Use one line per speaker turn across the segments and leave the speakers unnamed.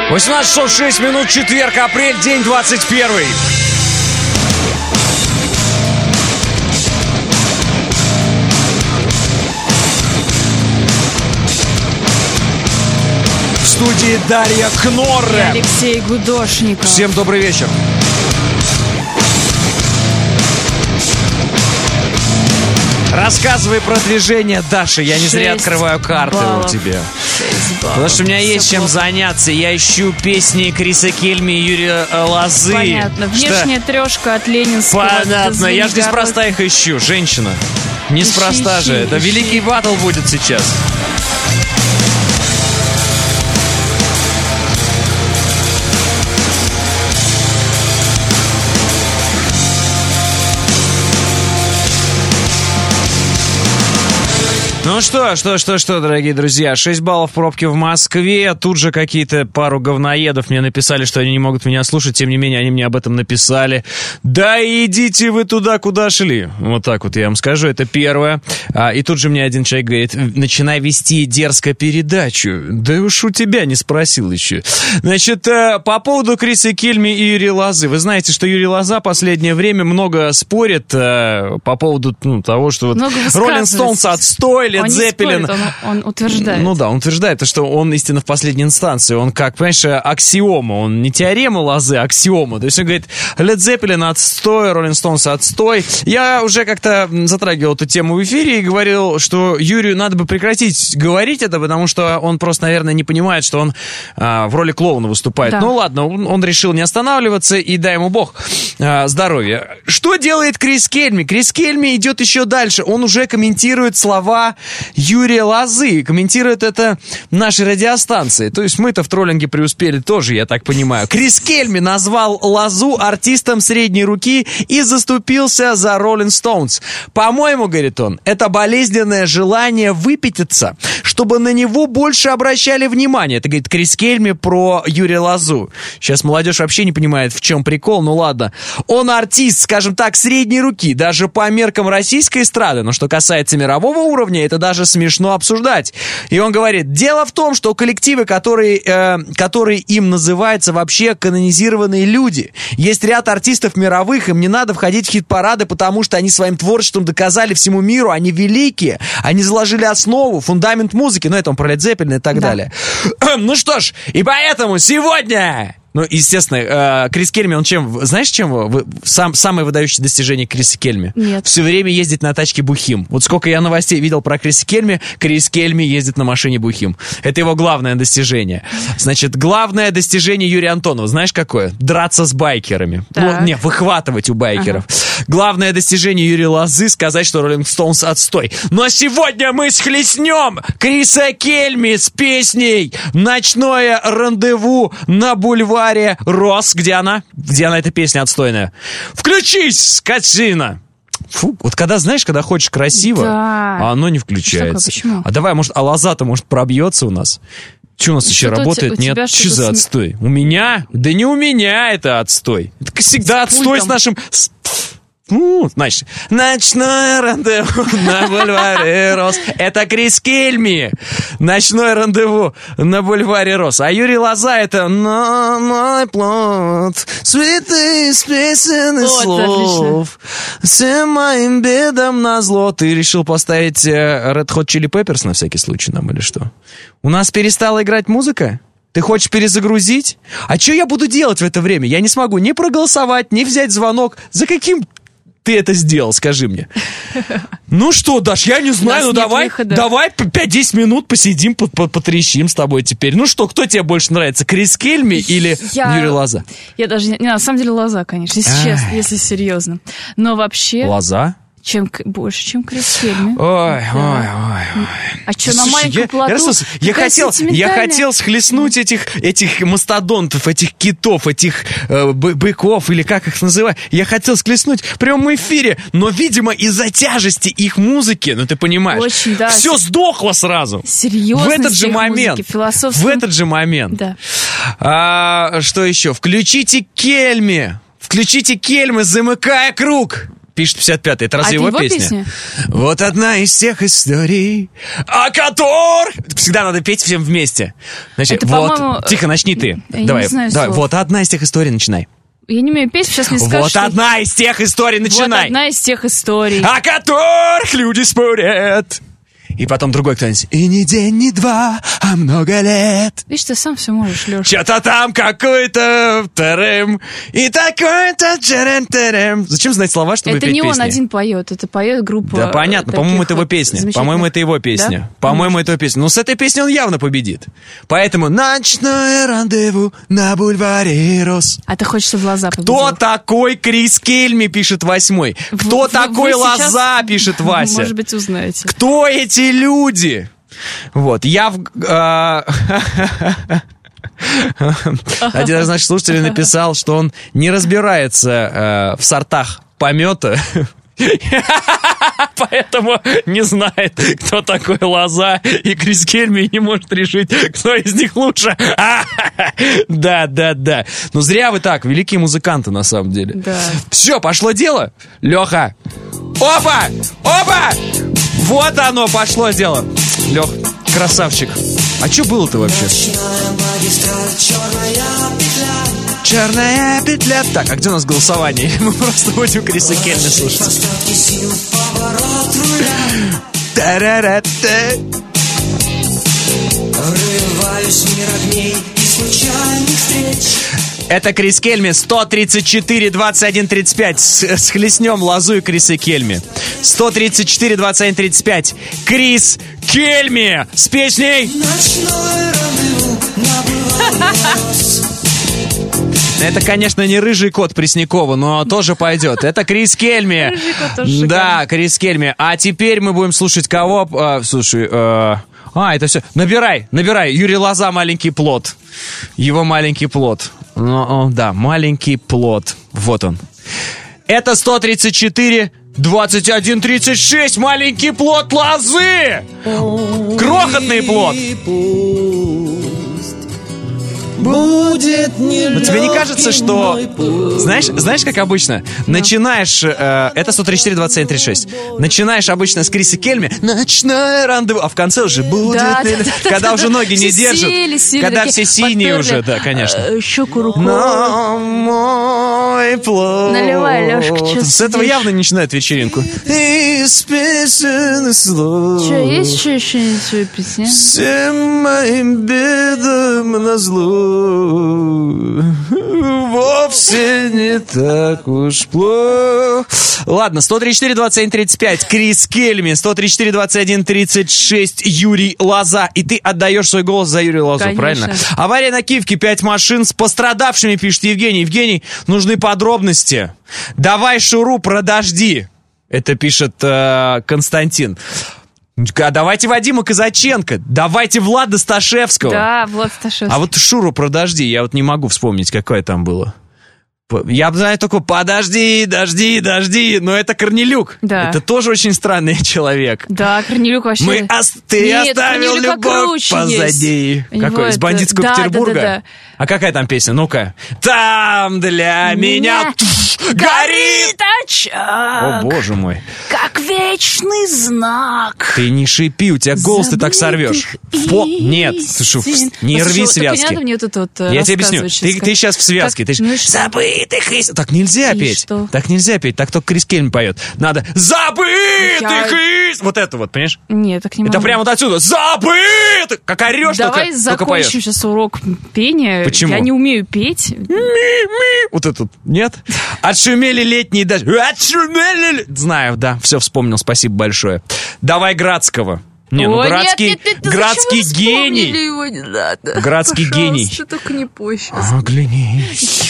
18 часов 6 минут, четверг, апрель, день 21. В студии Дарья Кнорре
и Алексей Гудошников.
Всем добрый вечер. Рассказывай про движение, Даша. Я не зря открываю карты у тебя. Потому что у меня есть чем заняться. Я ищу песни Криса Кельми и Юрия Лозы.
Понятно. Внешняя трешка от Ленинского.
Понятно. Я же неспроста их ищу. Женщина. Неспроста же. Это великий баттл будет сейчас. Ну что, дорогие друзья, 6 баллов пробки в Москве. Тут же какие-то пару говноедов мне написали, что они не могут меня слушать. Тем не менее, они мне об этом написали. Да идите вы туда, куда шли. Вот так вот я вам скажу, это первое. И тут же мне один человек говорит: начинай вести дерзко передачу. Да уж у тебя не спросил еще. Значит, по поводу Криса Кельми и Юрия Лозы. Вы знаете, что Юрий Лоза последнее время много спорит по поводу того, что вот Rolling Stones отстой,
он
Зеппелин.
Не спорит, он утверждает.
Ну да, он утверждает, что он истинно в последней инстанции. Он как, понимаешь, аксиома. Он не теорема Лозы, а аксиома. То есть он говорит: Led Zeppelin отстой, Rolling Stones отстой. Я уже как-то затрагивал эту тему в эфире и говорил, что Юрию надо бы прекратить говорить это, потому что он просто, наверное, не понимает, что он в роли клоуна выступает. Да. Ну ладно, он решил не останавливаться, и дай ему бог здоровья. Что делает Крис Кельми? Крис Кельми идет еще дальше. Он уже комментирует слова Юрия Лозы, комментирует это нашей радиостанции. То есть мы-то в троллинге преуспели тоже, я так понимаю. Крис Кельми назвал Лозу артистом средней руки и заступился за Rolling Stones. По-моему, говорит он, это болезненное желание выпятиться, чтобы на него больше обращали внимание. Это, говорит, Крис Кельми про Юрия Лозу. Сейчас молодежь вообще не понимает, в чем прикол, ну ладно. Он артист, скажем так, средней руки, даже по меркам российской эстрады. Но что касается мирового уровня, это даже смешно обсуждать. И он говорит: дело в том, что коллективы, которые им называются вообще канонизированные люди. Есть ряд артистов мировых, им не надо входить в хит-парады, потому что они своим творчеством доказали всему миру, они великие, они заложили основу, фундамент музыки. Ну, это он про Led Zeppelin и так далее. Ну что ж, и поэтому сегодня... Ну, естественно, Крис Кельми, он чем... Знаешь, чем самое выдающее достижение Криса Кельми?
Нет.
Все время ездит на тачке Бухим. Вот сколько я новостей видел про Криса Кельми, Крис Кельми ездит на машине Бухим. Это его главное достижение. Значит, главное достижение Юрия Антонова, знаешь какое? Драться с байкерами.
Так.
Ну, не, выхватывать у байкеров. Ага. Главное достижение Юрия Лозы — сказать, что Rolling Stones отстой. Но сегодня мы схлестнем Криса Кельми с песней «Ночное рандеву на бульваре Рос». Где она? Где она, эта песня отстойная? Включись, скотина! Фу, вот когда, знаешь, когда хочешь красиво,
да.
А оно не включается.
Что такое, почему?
А давай, может, Лоза-то, может, пробьется у нас? Что у нас еще работает? Нет, что за отстой? У меня? Да не у меня это отстой. Это всегда отстой с нашим... Ну, значит, ночное рандеву на бульваре Рос. Это Крис Кельми. Ночное рандеву на бульваре Рос. А Юрий Лоза — это на мой плод, цветы из песен и слов, всем моим бедам назло. Ты решил поставить Red Hot Chili Peppers на всякий случай нам или что? У нас перестала играть музыка? Ты хочешь перезагрузить? А что я буду делать в это время? Я не смогу ни проголосовать, ни взять звонок. За каким... ты это сделал, скажи мне. Ну что, Даш, я не знаю, ну давай 5-10 минут посидим, потрещим с тобой теперь. Ну что, кто тебе больше нравится, Крис Кельми или Юрий Лоза?
Я даже не... На самом деле Лоза, конечно, если серьезно. Но вообще...
Лоза?
Больше, чем Крис Кельми.
Ой.
А что, на маленьком плоту?
Я хотел схлестнуть этих мастодонтов, этих китов, этих быков, или как их называют. Я хотел схлестнуть в прямом эфире, но, видимо, из-за тяжести их музыки, ну ты понимаешь, очень, да, все сдохло сразу.
Серьезно?
В этот же момент. В этот же момент.
Да.
Что еще? Включите Кельми, замыкая круг. пишет 55-й. Это разве
это
его песня? Вот одна из тех историй, о которых... Всегда надо петь всем вместе. Значит,
это,
вот...
по-моему...
Тихо, начни ты.
Я
давай,
не знаю
давай.
слов.
Вот одна из тех историй, начинай.
Я не умею петь, сейчас мне скажут,
Вот одна из тех историй, начинай.
Вот одна из тех историй.
О которых люди спорят. И потом другой кто-нибудь. И не день, не два, а много лет.
Видишь, ты сам все можешь, Леша.
Что-то там какой-то тарем, и такой-то джерем-терем. Зачем знать слова, чтобы
это
петь
не
песни?
Он один поет, это поет группа.
Да понятно, по-моему, это его песня. По-моему, это его песня.
Да?
По-моему, это его песня. Но с этой песней он явно победит. Поэтому ночное рандеву на бульваре Рос.
А ты хочешь, чтобы Лоза победил?
Кто такой Крис Кельми, пишет 8-й. Кто такой Лоза, пишет Вася.
Может быть, узнаете.
Кто эти люди? Вот, я один из наших слушателей написал, что он не разбирается в сортах помета, поэтому не знает, кто такой Лоза, и Крис Кельми не может решить, кто из них лучше. Да. Ну зря вы так, великие музыканты на самом деле.
Да.
Все, пошло дело, Леха. Опа! Вот оно, пошло дело. Лех, красавчик. А что было-то вообще? Черная петля. Так, а где у нас голосование? Мы просто будем Криса Кельми слушать. Врываюсь в мир огней и случайных встреч. Это Крис Кельми, 134-21-35. Схлестнем Лозу и Криса Кельми. 134-21-35. Крис Кельми с песней... Это, конечно, не рыжий кот Преснякова, но тоже пойдет. Это Крис Кельми.
Рыжий кот тоже шикарный.
Да, Крис Кельми. А теперь мы будем слушать кого? Слушай, это все. Набирай. Юрий Лоза, маленький плод. Его маленький плод. Да, маленький плод. Вот он. Это 134-21-36. Маленький плод Лозы. Крохотный плод. Будет нелегкий. Тебе не кажется, что... Знаешь, как обычно? Начинаешь... это 134-27-36. Начинаешь обычно с Криса Кельми. Ночное рандеву. А в конце уже будет... Когда уже ноги не держат. Когда все синие уже, да, конечно.
Щеку рукой.
На мой плод.
Наливай, Лешка, что
с этого явно не начинают вечеринку. Из песен и слов.
Что, есть еще свою песню?
Всем моим бедам назло. Вовсе не так уж плохо. Ладно, 134-27-35. Крис Кельми, 134-21-36. Юрий Лоза. И ты отдаешь свой голос за Юрия Лозу,
конечно.
Правильно? Авария на Киевке, 5 машин с пострадавшими, пишет Евгений. Евгений, нужны подробности. Давай шуру продожди. Это пишет Константин. А давайте Вадима Казаченко, давайте Влада Сташевского.
Да, Влад Сташевский.
А вот Шуру продожди, я вот не могу вспомнить, какое там было. Я знаю только «подожди, дожди», но это Корнелюк.
Да.
Это тоже очень странный человек.
Да, Корнелюк вообще...
Ты оставил любовь позади. Какой? Из «Бандитского Петербурга»?
Да.
А какая там песня? Ну-ка. Там для меня горит очаг. О, боже мой.
Как вечный знак.
Ты не шипи, у тебя голос ты так сорвешь. Нет, не рви связки. Я тебе объясню. Ты сейчас в связке. Забытых истин. Так нельзя петь.
Что?
Так нельзя петь. Так только Крис Кельми поет. Надо забытых истин. Вот это вот, понимаешь?
Нет, так не могу.
Это прямо вот отсюда. Забытых. Как орешь,
Давай
только поешь.
закончим сейчас урок пения.
Почему?
Я не умею петь.
Вот это вот. Нет? Отшумели летние дожди. Отшумели. Знаю, да. Все вспомнил. Спасибо большое. Давай Градского. Не, ну Градский гений.
Его не надо.
Градский гений.
Пожалуйста, только не пой сейчас.
Оглянись.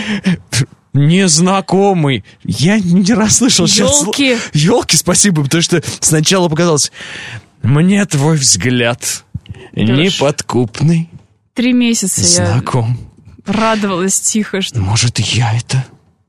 Незнакомый. Я не расслышал сейчас.
Ёлки.
Ёлки, спасибо, потому что сначала показалось, мне твой взгляд неподкупный.
3 месяца
знаком.
Я радовалась тихо, что...
Может, и я это.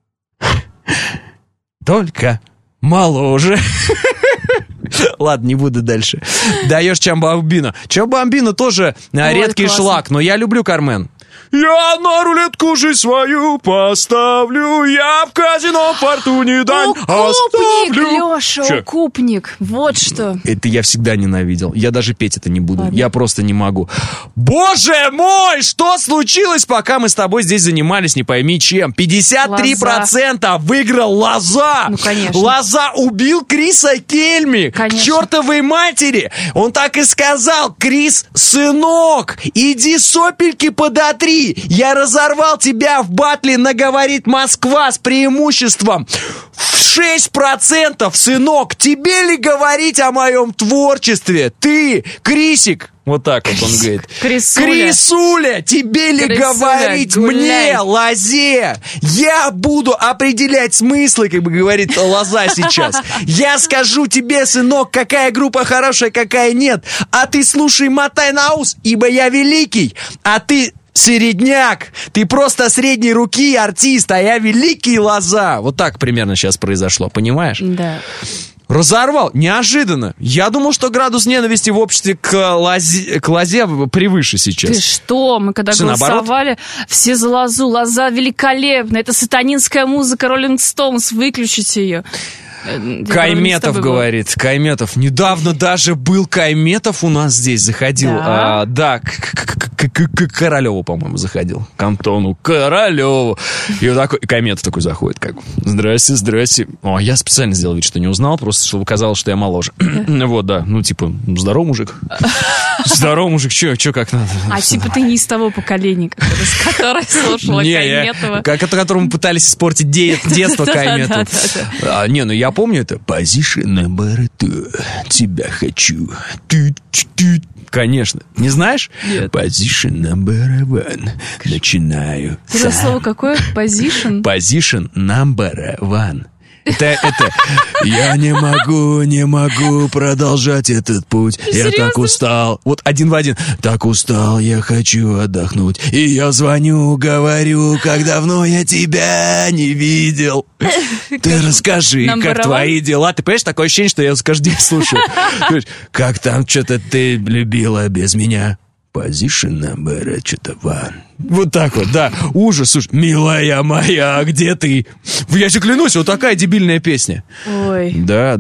Только моложе. Ладно, не буду дальше. Даешь Чамбамбино. Чамбамбино тоже редкий шлак, но я люблю Кармен. Я на рулетку жизнь свою поставлю, я в казино фортуне дань оставлю.
Леша, укупник, вот что.
Это я всегда ненавидел. Я даже петь это не буду. Ладно. Я просто не могу. Боже мой, что случилось, пока мы с тобой здесь занимались, не пойми чем? 53% выиграл Лоза.
Ну, конечно.
Лоза убил Криса Кельми.
Конечно.
К чертовой матери. Он так и сказал: Крис, сынок, иди сопельки подотри. Я разорвал тебя в батле на «Говорит Москва» с преимуществом в 6%, сынок. Тебе ли говорить о моем творчестве? Ты, Крисик. Вот так вот он говорит. Крисуля, тебе ли говорить мне, Лозе? Я буду определять смыслы, как бы говорит Лоза сейчас. Я скажу тебе, сынок, какая группа хорошая, какая нет. А ты слушай, мотай на ус, ибо я великий. А ты середняк. Ты просто средней руки артист, а я великий Лоза. Вот так примерно сейчас произошло, понимаешь?
Да.
Разорвал. Неожиданно. Я думал, что градус ненависти в обществе к Лозе превыше сейчас.
Ты что? Мы когда голосовали, все за Лозу. Лоза великолепна. Это сатанинская музыка Rolling Stones. Выключите ее.
Кайметов говорит. Кайметов. Недавно даже был Кайметов у нас здесь. Заходил. Да, к Королеву, по-моему, заходил. К Антону Королеву. И вот такой Кайметов такой заходит. Как: здрасте, здрасте. О, я специально сделал вид, что не узнал, просто чтобы казалось, что я моложе. Вот, да. Ну, типа, здоров, мужик. Здоров, мужик. Че как надо?
А типа ты не из того поколения, которое слушало Кайметова.
Которому пытались испортить детство Кайметова. Не, ну я помню это. Position number 2. Тебя хочу. Конечно. Не знаешь?
Нет.
Position number 1. Начинаю.
Это слово какое? Position?
Position number 1. Это я не могу продолжать этот путь. Я так устал. Вот один в один. Так устал, я хочу отдохнуть. И я звоню, говорю, как давно я тебя не видел. Ты расскажи, как твои дела. Ты понимаешь, такое ощущение, что я каждый день слушаю. Как там что-то ты любила без меня? Position number что-то one. Вот так вот, да. Ужас, слушай. Милая моя, где ты? Я же клянусь, вот такая дебильная песня.
Ой.
Да.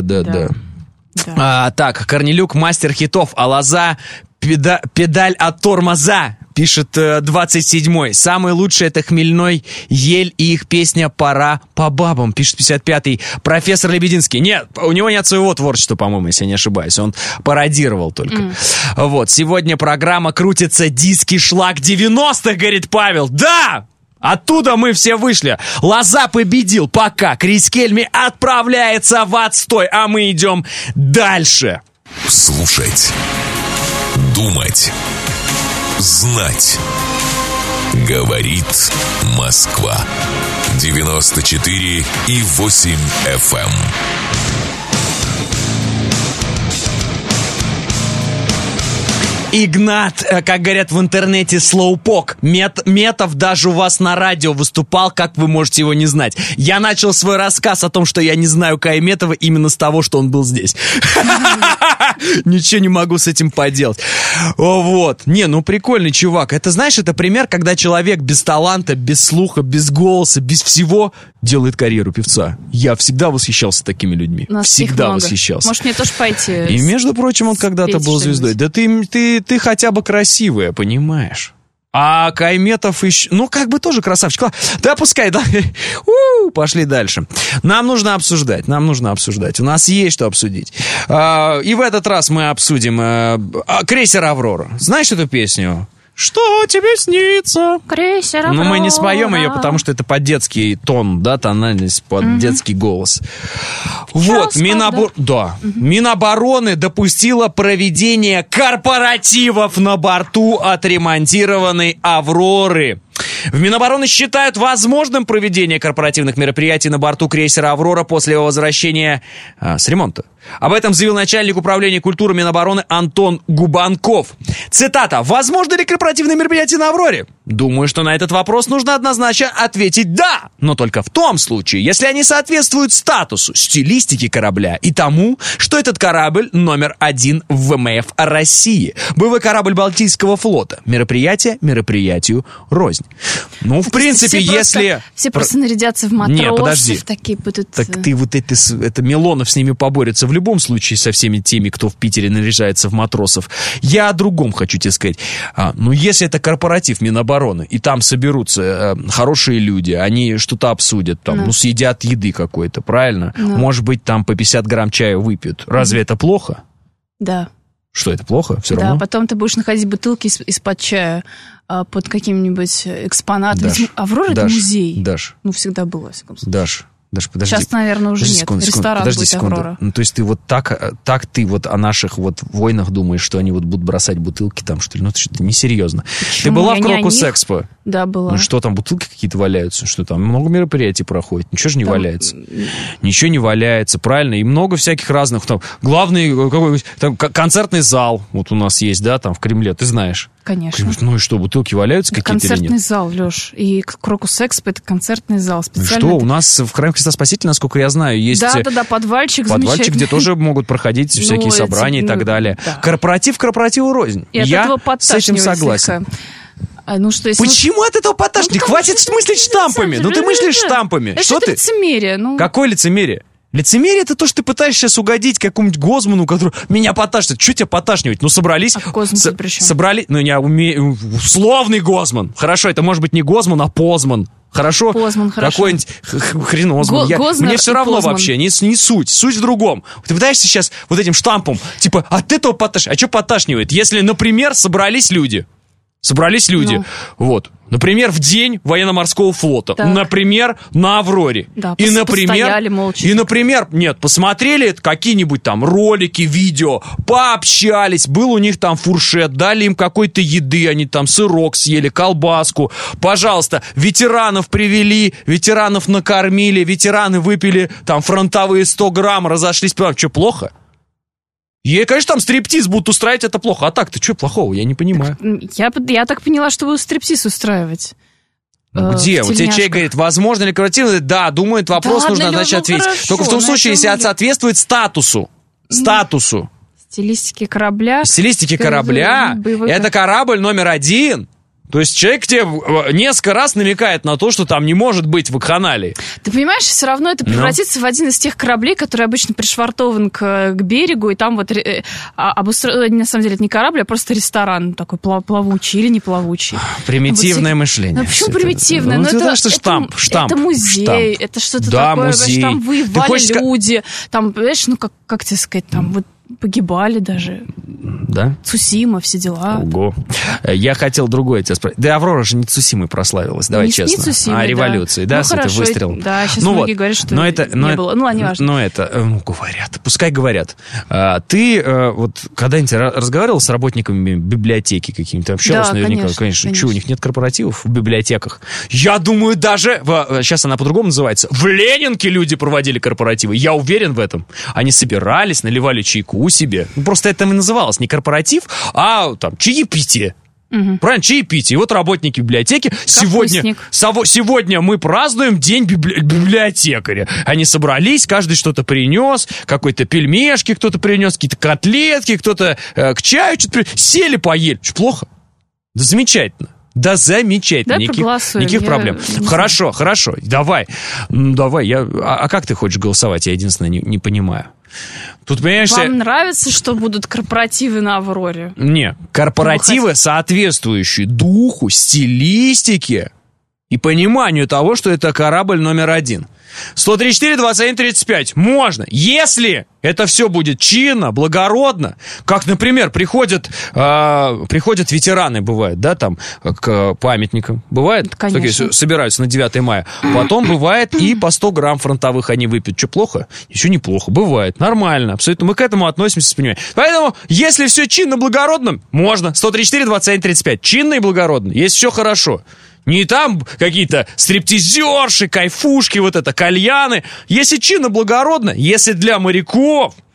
Так, Корнелюк мастер хитов, а Лоза педаль от тормоза. Пишет 27-й. Самый лучший — это Хмельной, Ель и их песня «Пора по бабам», пишет 55-й. Профессор Лебединский. Нет, у него нет своего творчества, по-моему, если я не ошибаюсь. Он пародировал только. Вот, сегодня программа крутится «Диски шлак 90-х», говорит Павел. Да! Оттуда мы все вышли. Лоза победил. Пока. Крис Кельми отправляется в отстой, а мы идем дальше.
Слушать. Думать. Знать. Говорит Москва. 94,8 FM.
Игнат, как говорят в интернете, слоупок. Метов даже у вас на радио выступал, как вы можете его не знать. Я начал свой рассказ о том, что я не знаю Кайметова именно с того, что он был здесь. Ничего не могу с этим поделать. Вот. Не, ну прикольный чувак. Это, знаешь, это пример, когда человек без таланта, без слуха, без голоса, без всего делает карьеру певца. Я всегда восхищался такими людьми. Всегда восхищался.
Может, мне тоже пойти?
И, между прочим, он когда-то был звездой. Да ты хотя бы красивая, понимаешь? А Кайметов еще... Ну, как бы тоже красавчик. Да, пускай, да. Пошли дальше. Нам нужно обсуждать. У нас есть что обсудить. И в этот раз мы обсудим «Крейсер Аврора». Знаешь эту песню? Что тебе снится?
Крейсер Аврора.
Но мы не споем ее, потому что это под детский тон, да, тональность, под детский голос. Вот, Минобороны допустила проведение корпоративов на борту отремонтированной «Авроры». В Минобороны считают возможным проведение корпоративных мероприятий на борту крейсера «Аврора» после его возвращения с ремонта. Об этом заявил начальник управления культуры Минобороны Антон Губанков. Цитата. «Возможно ли корпоративные мероприятия на «Авроре»? Думаю, что на этот вопрос нужно однозначно ответить «да», но только в том случае, если они соответствуют статусу, стилистике корабля и тому, что этот корабль номер 1 в ВМФ России. Боевой корабль Балтийского флота. Мероприятие мероприятию рознь». Ну, в принципе, если...
Все просто нарядятся в матросов.
Не, подожди.
Такие будут...
Так ты вот это Милонов с ними поборется в любом случае со всеми теми, кто в Питере наряжается в матросов. Я о другом хочу тебе сказать. Ну, если это корпоратив Минобороны, и там соберутся хорошие люди, они что-то обсудят, там, ну, съедят еды какой-то, правильно? Может быть, там по 50 грамм чая выпьют. Разве это плохо?
Да.
Что, это плохо? Все равно?
Да, потом ты будешь находить бутылки из-под чая под каким-нибудь экспонатом.
Даш,
«Аврора» — это музей.
Даш.
Ну, всегда было, во всяком случае.
Даш, подожди.
Сейчас, наверное, уже нет. Ресторан будет «Аврора».
Ну, то есть ты вот так ты вот о наших вот войнах думаешь, что они вот будут бросать бутылки там, что ли? Ну, это что-то несерьезно.
Почему?
Ты была в Крокус-Экспо?
Да, была.
Ну, что там, бутылки какие-то валяются? Что там? Много мероприятий проходит. Ничего же не валяется. Ничего не валяется, правильно? И много всяких разных. Там, главный какой-нибудь там, концертный зал вот у нас есть, да, там в Кремле, ты знаешь.
Конечно.
Ну и что, бутылки валяются какие-то или нет?
Концертный зал, Леш. И Крокус-Экспо — это концертный зал. Специально.
Что, у нас в Храме Христа Спасителя, насколько я знаю, есть...
Да, подвальчик замечательный.
Где тоже могут проходить всякие собрания и так далее. Корпоратив корпоративу рознь. Я с этим согласен.
Ну, что,
почему от этого подташнивает? Хватит мыслить штампами. Ну, ты мыслишь штампами.
Что ты? Это лицемерие.
Какое лицемерие? Лицемерие — это то, что ты пытаешься сейчас угодить какому-нибудь Гозману, который меня поташнит. Что тебя поташнивать? Ну, собрались...
А Гозман при чем?
Собрались... Ну, я умею... Условный Гозман. Хорошо, это может быть не Гозман, а Позман. Хорошо?
Позман, хорошо.
Какой-нибудь хренозман. Мне все равно Позман. Вообще, не суть. Суть в другом. Ты пытаешься сейчас вот этим штампом, типа, от этого поташнивает. А что поташнивает? Если, например, собрались люди. Вот. Например, в день военно-морского флота. Так. Например, на «Авроре».
Да, постояли молча.
И, например, посмотрели какие-нибудь там ролики, видео, пообщались, был у них там фуршет, дали им какой-то еды, они там сырок съели, колбаску. Пожалуйста, ветеранов привели, ветеранов накормили, ветераны выпили там фронтовые 100 грамм, разошлись. Что, плохо? Ей, конечно, там стриптиз будут устраивать, это плохо. А так-то что плохого? Я не понимаю.
Я так поняла, что будут стриптиз устраивать.
Где? Вот тебе человек говорит, возможно ли корпоративно? Да, думает, вопрос
да,
нужно, значит, ответить.
Хорошо,
только в том случае, если соответствует статусу.
Стилистике корабля.
Это корабль номер 1. То есть человек тебе несколько раз намекает на то, что там не может быть вакханалии.
Ты понимаешь, все равно это превратится в один из тех кораблей, который обычно пришвартован к берегу, и там вот обустроен, на самом деле, это не корабль, а просто ресторан такой плавучий или не плавучий.
Примитивное мышление.
Ну, почему примитивное?
Ну, это штамп.
Это музей, это что-то такое.
Музей.
Там воевали люди, там, понимаешь, ну, как тебе сказать, там вот погибали даже.
Да?
Цусима, все дела.
Ого. Я хотел другое тебя спросить. Да, «Аврора» же не Цусимой прославилась, давай честно.
Не Цусимой,
революцией, да, с этим выстрелом.
Да, сейчас многие говорят, что не было. Ну, не важно.
Говорят. Пускай говорят. Ты вот когда-нибудь разговаривал с работниками библиотеки какими-то? Общалась наверняка? Конечно. Что, у них нет корпоративов в библиотеках? Я думаю, даже... Сейчас она по-другому называется. В Ленинке люди проводили корпоративы. Я уверен в этом. Они собирались, наливали чайку себе. Просто это и называлось не корпоратив, а там чаепитие. Правильно, чаепитие. И вот работники библиотеки сегодня мы празднуем День библиотекаря. Они собрались, каждый что-то принес, какой-то пельмешки кто-то принес, какие-то котлетки, кто-то к чаю что-то принес. Сели, поели. Что, плохо? Да замечательно. Да, замечательно. Никаких проблем. Хорошо. Давай. А как ты хочешь голосовать? Я единственное не понимаю. Тут, понимаешь,
вам нравится, что будут корпоративы на «Авроре»?
Не, корпоративы, соответствующие духу, стилистике и пониманию того, что это корабль номер 1. 134-21-35. Можно, если это все будет чинно, благородно. Как, например, приходят ветераны, бывает, да, там, к памятникам. Бывает?
Конечно.
Собираются на 9 мая. Потом бывает и по 100 грамм фронтовых они выпьют. Что, плохо? Еще неплохо. Бывает. Нормально. Абсолютно. Мы к этому относимся с пониманием. Поэтому, если все чинно, благородно, можно. 134-21-35. Чинно и благородно. Если все хорошо. Не там какие-то стриптизерши, кайфушки, вот это, кальяны. Если чинно, благородно, если для моряков,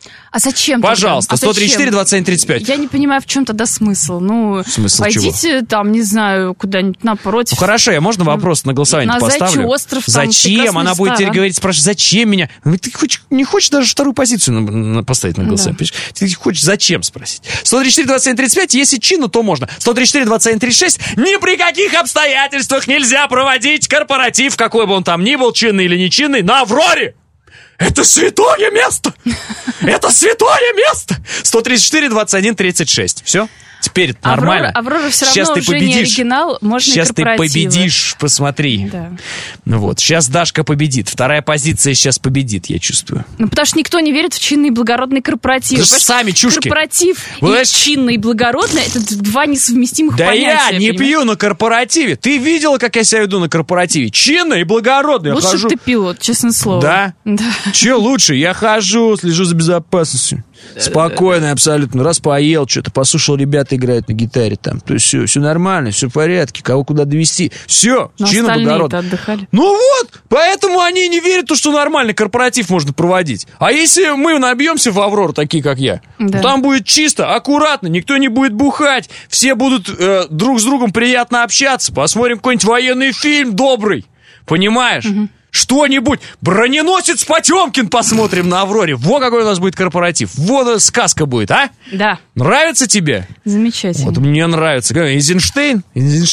А зачем?
Пожалуйста, 134-27-35.
Я не понимаю, в чем тогда смысл.
Смысл
пойдите
чего?
Там, не знаю, куда-нибудь напротив.
Хорошо, я можно вопрос на голосование поставлю?
На остров.
Зачем? Она будет теперь говорить, спрашивать, зачем меня? Ты не хочешь даже вторую позицию поставить на голосование? Да. Ты хочешь зачем спросить? 134-27-35, если чину, то можно. 134-27-36, ни при каких обстоятельствах нельзя проводить корпоратив, какой бы он там ни был, чинный или не чинный, на Авроре! Это святое место! Это святое место! 134-21-36. Все? Теперь нормально.
Аврора все равно сейчас уже не оригинал, можно
сейчас
и корпоративы.
Сейчас ты победишь, посмотри.
Да.
Вот, сейчас Дашка победит. Вторая позиция сейчас победит, я чувствую.
Потому что никто не верит в чинный и благородный корпоратив.
Вы сами чушки.
Корпоратив и чинный и благородный — это два несовместимых понятия.
Да я не пью на корпоративе. Ты видела, как я себя веду на корпоративе? Чинный и благородный.
Лучше
хожу.
Ты пилот, честное слово.
Да? Че лучше? Я хожу, слежу за безопасностью. Спокойно, абсолютно. Раз поел, что-то послушал, ребята играют на гитаре там. То есть все нормально, все в порядке. Кого куда довести. Все, чинно благородно.
Отдыхали.
Ну вот, поэтому они не верят, что нормальный корпоратив можно проводить. А если мы набьемся в Аврору, такие как я, там будет чисто, аккуратно, никто не будет бухать, все будут друг с другом приятно общаться, посмотрим какой-нибудь военный фильм добрый. Понимаешь? Что-нибудь. Броненосец Потемкин посмотрим на Авроре. Во какой у нас будет корпоратив. Вот сказка будет, а?
Да.
Нравится тебе?
Замечательно.
Вот мне нравится. Эйзенштейн?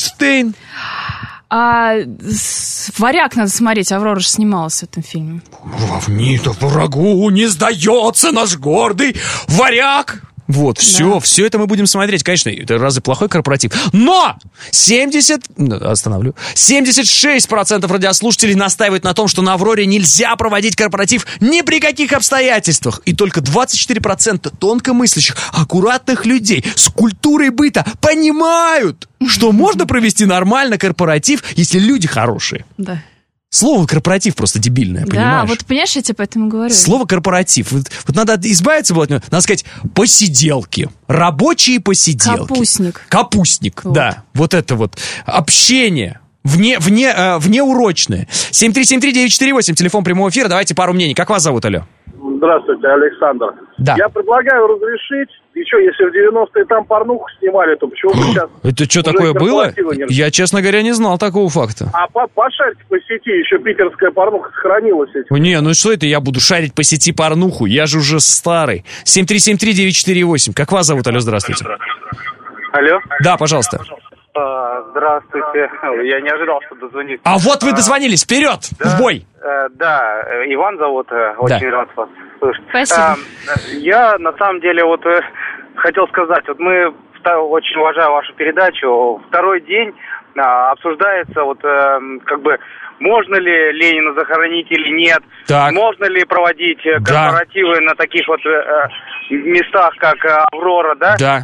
«Варяг» надо смотреть. Аврора же снималась в этом фильме.
Равнито врагу не сдается наш гордый варяг. Вот, все это мы будем смотреть. Конечно, это разве плохой корпоратив? Но 76% радиослушателей настаивают на том, что на Авроре нельзя проводить корпоратив ни при каких обстоятельствах. И только 24% тонкомыслящих, аккуратных людей с культурой быта понимают, что можно провести нормально корпоратив, если люди хорошие.
Да.
Слово «корпоратив» просто дебильное, понимаешь?
Да, вот понимаешь, я тебе поэтому говорю.
Слово «корпоратив». Вот надо избавиться было от него. Надо сказать «посиделки». Рабочие посиделки. Капустник, вот. Да. Вот это вот. Общение. Внеурочное. 7373948, телефон прямого эфира. Давайте пару мнений. Как вас зовут, алло?
Здравствуйте, Александр.
Да.
Я предлагаю разрешить. И что, если в 90-е там порнуху снимали, то почему бы сейчас...
Это что такое было? Я, честно говоря, не знал такого факта.
А пошарьте по сети, еще питерская порнуха сохранилась.
Ну что это я буду шарить по сети порнуху? Я же уже старый. 7373948. Как вас зовут, алло, здравствуйте.
Алло?
Да, пожалуйста.
Здравствуйте. Я не ожидал, что дозвонитесь.
А вот вы дозвонились. Вперед! Да, в бой!
Да, Иван зовут. Очень рад вас слышать.
Спасибо.
Я, на самом деле, хотел сказать, мы очень уважаю вашу передачу. Второй день обсуждается, можно ли Ленина захоронить или нет.
Так.
Можно ли проводить корпоративы на таких местах, как Аврора, да?
Да.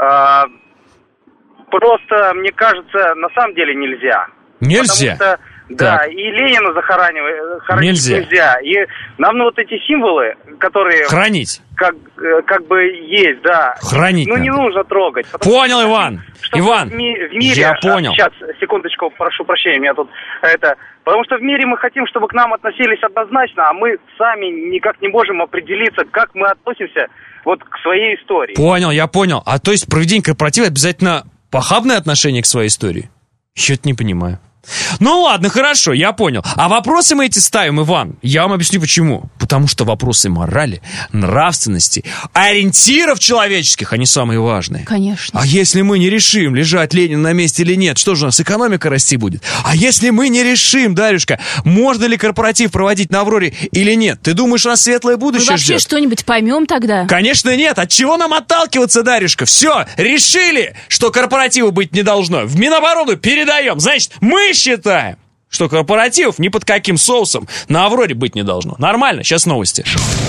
Просто, мне кажется, на самом деле нельзя.
Нельзя?
Потому что, да, и Ленина захоронить нельзя. И нам эти символы, которые...
Хранить.
Как бы есть, да.
Хранить
не нужно трогать.
Понял, Иван. Иван,
в мире,
я понял.
Сейчас, секундочку, прошу прощения, меня тут Потому что в мире мы хотим, чтобы к нам относились однозначно, а мы сами никак не можем определиться, как мы относимся к своей истории.
Понял, я понял. А то есть проведение корпоратива обязательно похабное отношение к своей истории? Я это не понимаю. Ну ладно, хорошо, я понял. А вопросы мы эти ставим, Иван. Я вам объясню почему. Потому что вопросы морали, нравственности, ориентиров человеческих, они самые важные.
Конечно.
А если мы не решим, лежать Ленин на месте или нет, что же у нас, экономика расти будет? А если мы не решим, Дарюшка, можно ли корпоратив проводить на Авроре или нет? Ты думаешь, у нас светлое будущее
мы вообще
ждет?
Что-нибудь поймем тогда?
Конечно нет. От чего нам отталкиваться, Дарюшка? Все, решили, что корпоратива быть не должно. В Минобороны передаем. Значит, мы считаем, что корпоративов ни под каким соусом на Авроре быть не должно. Нормально? Сейчас новости.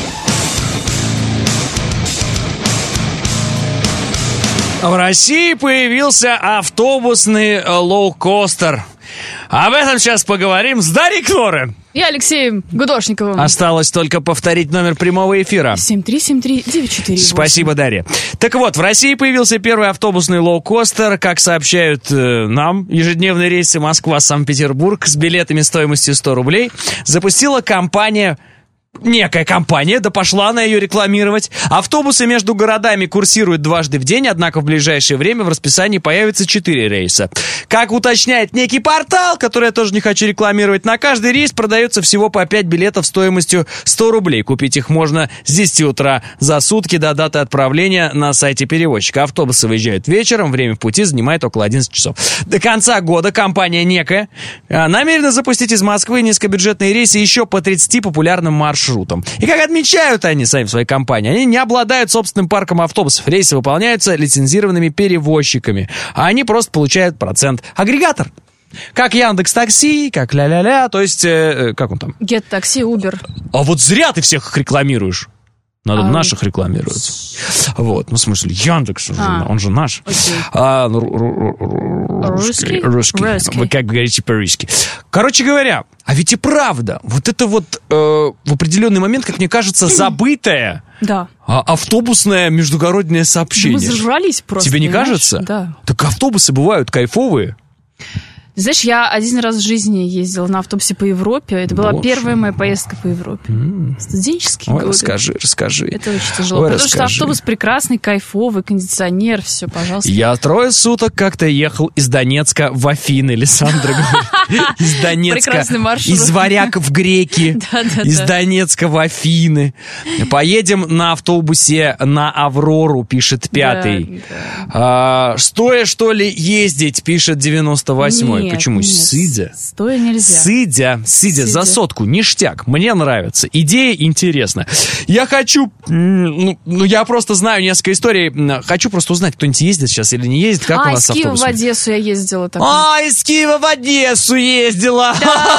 В России появился автобусный лоукостер. Об этом сейчас поговорим с Дарьей Кнорен
и Алексеем Гудошниковым.
Осталось только повторить номер прямого эфира.
7373948.
Спасибо, Дарья. Так вот, в России появился первый автобусный лоукостер. Как сообщают нам, ежедневные рейсы Москва-Санкт-Петербург с билетами стоимостью 100 рублей запустила компания некая компания, да пошла она ее рекламировать. Автобусы между городами курсируют дважды в день, однако в ближайшее время в расписании появится 4 рейса. Как уточняет некий портал, который я тоже не хочу рекламировать, на каждый рейс продается всего по 5 билетов стоимостью 100 рублей. Купить их можно с 10 утра за сутки до даты отправления на сайте перевозчика. Автобусы выезжают вечером, время в пути занимает около 11 часов. До конца года компания некая намерена запустить из Москвы низкобюджетные рейсы еще по 30 популярным маршрутам. И как отмечают они сами в своей компании, они не обладают собственным парком автобусов. Рейсы выполняются лицензированными перевозчиками, а они просто получают процент. Агрегатор. Как Яндекс.Такси, как ля-ля-ля, то есть, как он там?
Get-такси, Uber.
А вот зря ты всех их рекламируешь. Надо наших рекламировать. Вот, ну, в смысле, Яндекс, он же наш. Русский. Вы как говорите по-русски. Короче говоря, а ведь и правда, вот это вот в определенный момент, как мне кажется, забытое автобусное междугороднее сообщение.
Мы зажрались просто.
Тебе не кажется?
Да.
Так автобусы бывают кайфовые.
Знаешь, я один раз в жизни ездила на автобусе по Европе. Это была первая моя поездка по Европе. Студенческие годы.
Расскажи.
Это очень тяжело. Потому что автобус прекрасный, кайфовый, кондиционер, все, пожалуйста.
Я 3 суток как-то ехал из Донецка в Афины, Александра говорит. Из Донецка.
Прекрасный маршрут.
Из Варяг в Греки. Из Донецка в Афины. Поедем на автобусе на Аврору, пишет 5-й. Стоя, что ли, ездить, пишет 98-й. Почему? Сидя?
Стоя нельзя.
Сидя за сотку. Ништяк. Мне нравится. Идея интересна. Я хочу... я просто знаю несколько историй. Хочу просто узнать, кто-нибудь ездит сейчас или не ездит. Как у нас с автобусом?
из Киева в Одессу я ездила.
Из Киева в Одессу ездила.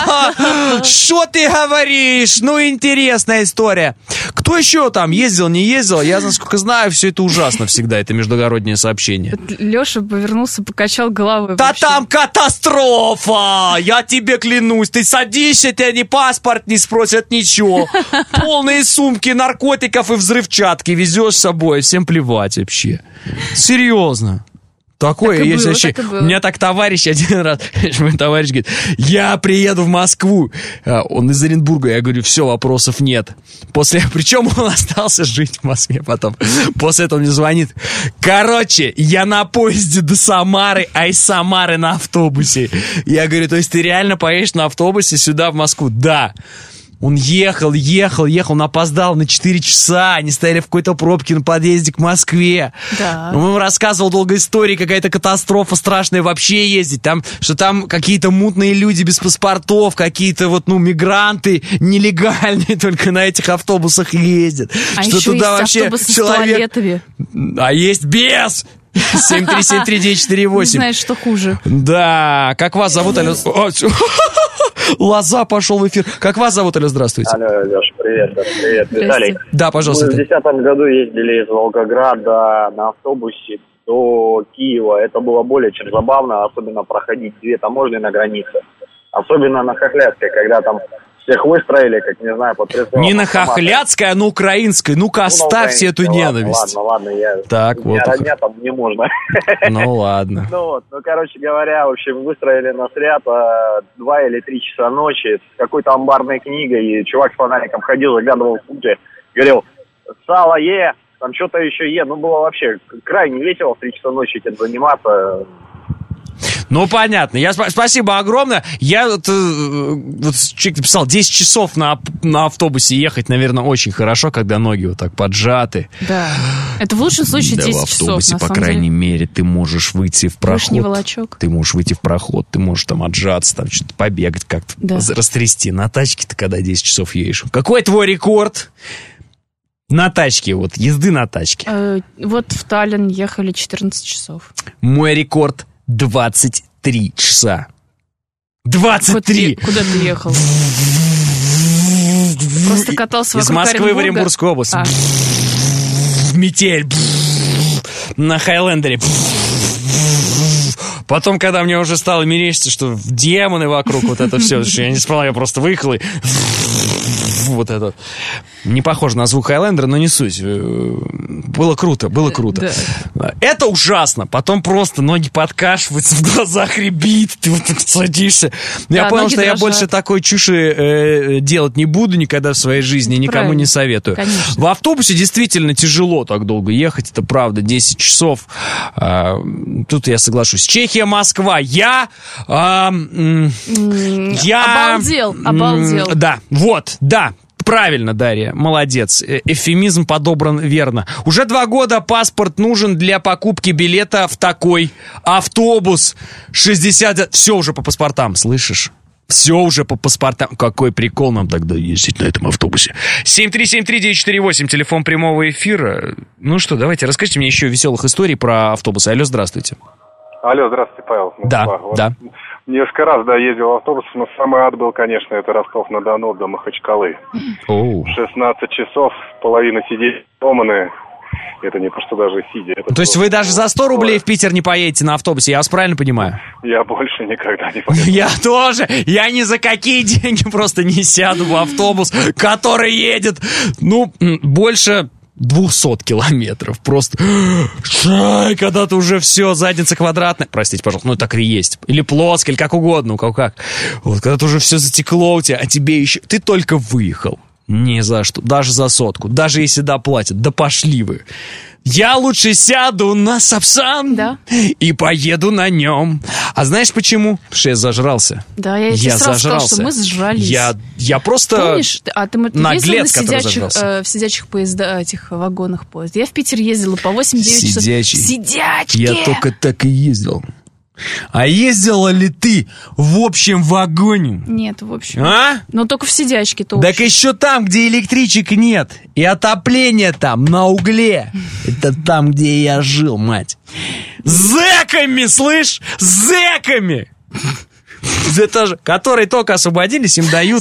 Что ты говоришь? Ну, интересная история. Кто еще там ездил, не ездил? Я, насколько знаю, все это ужасно всегда, это междугороднее сообщение.
Леша повернулся, покачал головой.
Да там катастрофа! Я тебе клянусь. Ты садишься, тебя ни паспорт не спросят, ничего. Полные сумки наркотиков и взрывчатки везешь с собой. Всем плевать вообще. Серьезно. Такое есть вообще. У меня так товарищ один раз, мой товарищ говорит, я приеду в Москву. Он из Оренбурга. Я говорю, все, вопросов нет. Причем он остался жить в Москве потом. После этого мне звонит. Короче, я на поезде до Самары, а из Самары на автобусе. Я говорю, то есть ты реально поедешь на автобусе сюда в Москву? Да. Он ехал, он опоздал на 4 часа, они стояли в какой-то пробке на подъезде к Москве.
Да.
Он рассказывал долго истории, какая-то катастрофа страшная вообще ездить, что там какие-то мутные люди без паспортов, какие-то мигранты нелегальные только на этих автобусах ездят.
А
что
еще
туда
есть
вообще
автобусы с туалетами.
А есть без! 7373948.
Не знаешь, что хуже.
Да, как вас зовут? Лоза пошел в эфир. Как вас зовут, Алло, здравствуйте.
Алло, Леша, привет, Виталий.
Да, пожалуйста.
Мы в 2010 году ездили из Волгограда на автобусе до Киева. Это было более чем забавно, особенно проходить 2 таможни на границе. Особенно на Хохлядской, когда там всех выстроили, как, не знаю, под прицелом.
Не на Хохлядской, а на украинской. Ну-ка, оставьте эту ненависть.
Ладно,
Так,
у меня родня там не можно.
Ну, ладно.
Короче говоря, в общем, выстроили нас ряд 2 или 3 часа ночи с какой-то амбарной книгой, и чувак с фонариком ходил, заглядывал в пути, говорил, сало там что-то еще было вообще крайне весело в 3 часа ночи этим заниматься.
Ну, понятно. Спасибо огромное. Я человек написал, 10 часов на автобусе ехать, наверное, очень хорошо, когда ноги вот так поджаты.
Да. Это в лучшем случае 10 часов.
В автобусе, по крайней мере, ты можешь выйти в проход.
Не волочок.
Ты можешь выйти в проход, ты можешь там отжаться, там что-то побегать как-то, растрясти. На тачке ты когда 10 часов едешь. Какой твой рекорд? На тачке, езды на тачке.
В Таллин ехали 14 часов.
Мой рекорд 23 часа. 23!
Куда ты ехал? Просто катался вокруг
из Москвы в Оренбургскую область. В метель. На Хайлендере. Потом, когда мне уже стало мерещиться, что демоны вокруг, вот это все, я не спал, я просто выехал и... Вот это. Не похоже на звук Хайлендера, но не суть. Было круто. Да. Это ужасно. Потом просто ноги подкашиваются, в глазах рябит, ты вот так садишься. Я понял, что я больше такой чуши делать не буду никогда в своей жизни, никому не советую.
Конечно.
В автобусе действительно тяжело так долго ехать, это правда, 10 часов. Тут я соглашусь. Чехия, Москва. Я...
Обалдел.
Да, вот, да. Правильно, Дарья, молодец. Эвфемизм подобран верно. Уже 2 года паспорт нужен для покупки билета в такой автобус. 60... Все уже по паспортам, слышишь? Все уже по паспортам. Какой прикол нам тогда ездить на этом автобусе. 7373948, телефон прямого эфира. Ну что, давайте, расскажите мне еще веселых историй про автобусы. Алло, здравствуйте.
Алло, здравствуйте, Павел.
Да, да.
Несколько раз, ездил в автобусом, но самый ад был, конечно, это Ростов-на-Дону до Махачкалы. 16 часов, половина сидеть сломанная. Это не то, что даже сидя.
То есть вы даже за 100 рублей в Питер не поедете на автобусе, я вас правильно понимаю?
Я больше никогда не поеду.
Я тоже. Я ни за какие деньги просто не сяду в автобус, который едет, больше... 200 километров. Просто когда ты уже все, задница квадратная. Простите, пожалуйста, так и есть. Или плоская, или как угодно, у кого как. Вот, когда ты уже все затекло у тебя, а тебе еще... Ты только выехал. Ни за что. Даже за 100. Даже если доплатят. Да пошли вы. Я лучше сяду на Сапсан и поеду на нем. А знаешь почему? Потому что я зажрался.
Да, я тебе сразу сказал, что мы сжались.
Я просто
помнишь, ты
наглец, который
в сидячих поездах, этих вагонах поезд. Я в Питер ездила по 8-9 часов. Сидячки.
Я только так и ездил. А ездила ли ты в общем вагоне?
Нет, в общем. Но только в сидячке.
Так еще там, где электричек нет. И отопление там, на угле. Это там, где я жил, мать. Зэками, слышь? Зэками! Это же, которые только освободились, им дают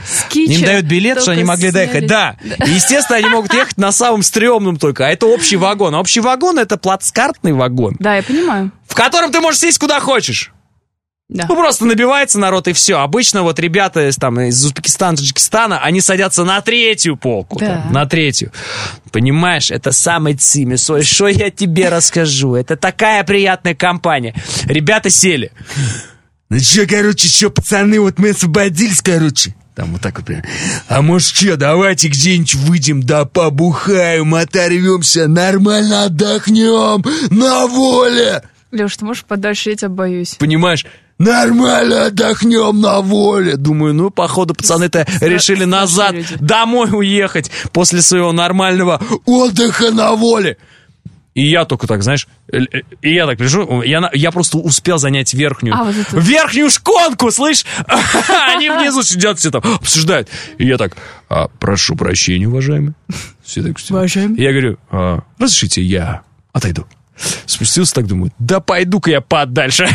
билет, что они могли доехать. Да. И, естественно, они могут ехать на самом стрёмном только. А это общий вагон. А общий вагон — это плацкартный вагон.
Да, я понимаю.
В котором ты можешь сесть куда хочешь.
Да.
Просто набивается народ, и все. Обычно вот ребята из Узбекистана, Таджикистана, они садятся на 3-ю полку.
Да.
На 3-ю. Понимаешь, это самый цимис. Что я тебе расскажу? Это такая приятная компания. Ребята сели. Ну что, пацаны, вот мы освободились, Там вот так вот прям. А может что, давайте где-нибудь выйдем, да побухаем, оторвемся, нормально отдохнем, на воле.
Леш, ты можешь подальше, я тебя боюсь.
Понимаешь? Нормально отдохнем на воле. Думаю, походу, пацаны-то решили назад домой уехать после своего нормального отдыха на воле. И я только так, знаешь, и я так лежу, я просто успел занять верхнюю шконку, слышь? Они внизу сидят, все там обсуждают. И я так, прошу прощения, уважаемые. Все так, все.
Уважаемые.
Я говорю, разрешите, я отойду. Спустился, так думаю, да пойду-ка я подальше.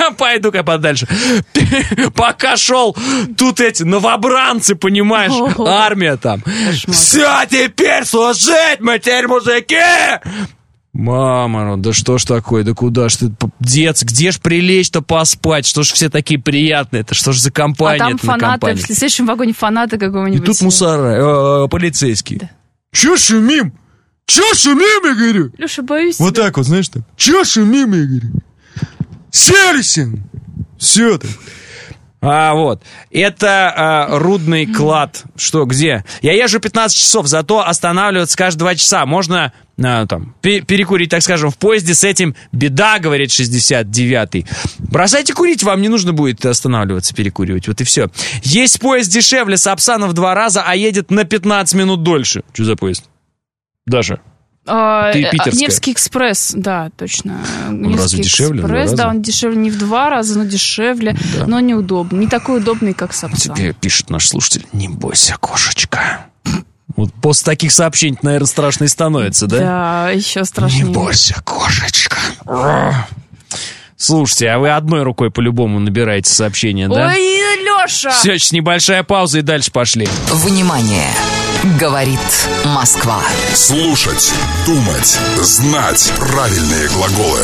Пока шел, тут эти новобранцы, понимаешь, армия там. Все, теперь служить, мы теперь мужики! Мама, да что ж такое, да куда ж ты, дец, где ж прилечь-то поспать, что ж все такие приятные, это что ж за компания?
А там фанаты, в следующем вагоне фанаты какого-нибудь.
И тут мусора, полицейские. Да. Че шумим, я говорю?
Леша, боюсь.
Вот так вот, знаешь, так. Че шумим, я говорю? Селисин! Все так. Вот. Это рудный клад. Что, где? Я езжу 15 часов, зато останавливаться каждые 2 часа. Можно перекурить, так скажем, в поезде с этим. Беда, говорит 69-й. Бросайте курить, вам не нужно будет останавливаться, перекуривать. Вот и все. Есть поезд дешевле, Сапсана в 2 раза, а едет на 15 минут дольше. Что за поезд? Даша. Ты питерская.
Невский экспресс, да, точно.
Он разве дешевле?
Экспресс, да, он дешевле не в 2 раза, но дешевле, да. Но неудобно. Не такой удобный, как Сапсан.
Тебе пишет наш слушатель, не бойся, кошечка. Вот после таких сообщений, наверное, страшно и становится, да?
Да, еще страшнее.
Не бойся, кошечка. Слушайте, а вы одной рукой по-любому набираете сообщения, да?
Ой, Леша!
Все, сейчас небольшая пауза и дальше пошли.
Внимание! Говорит Москва.
Слушать, думать, знать правильные глаголы.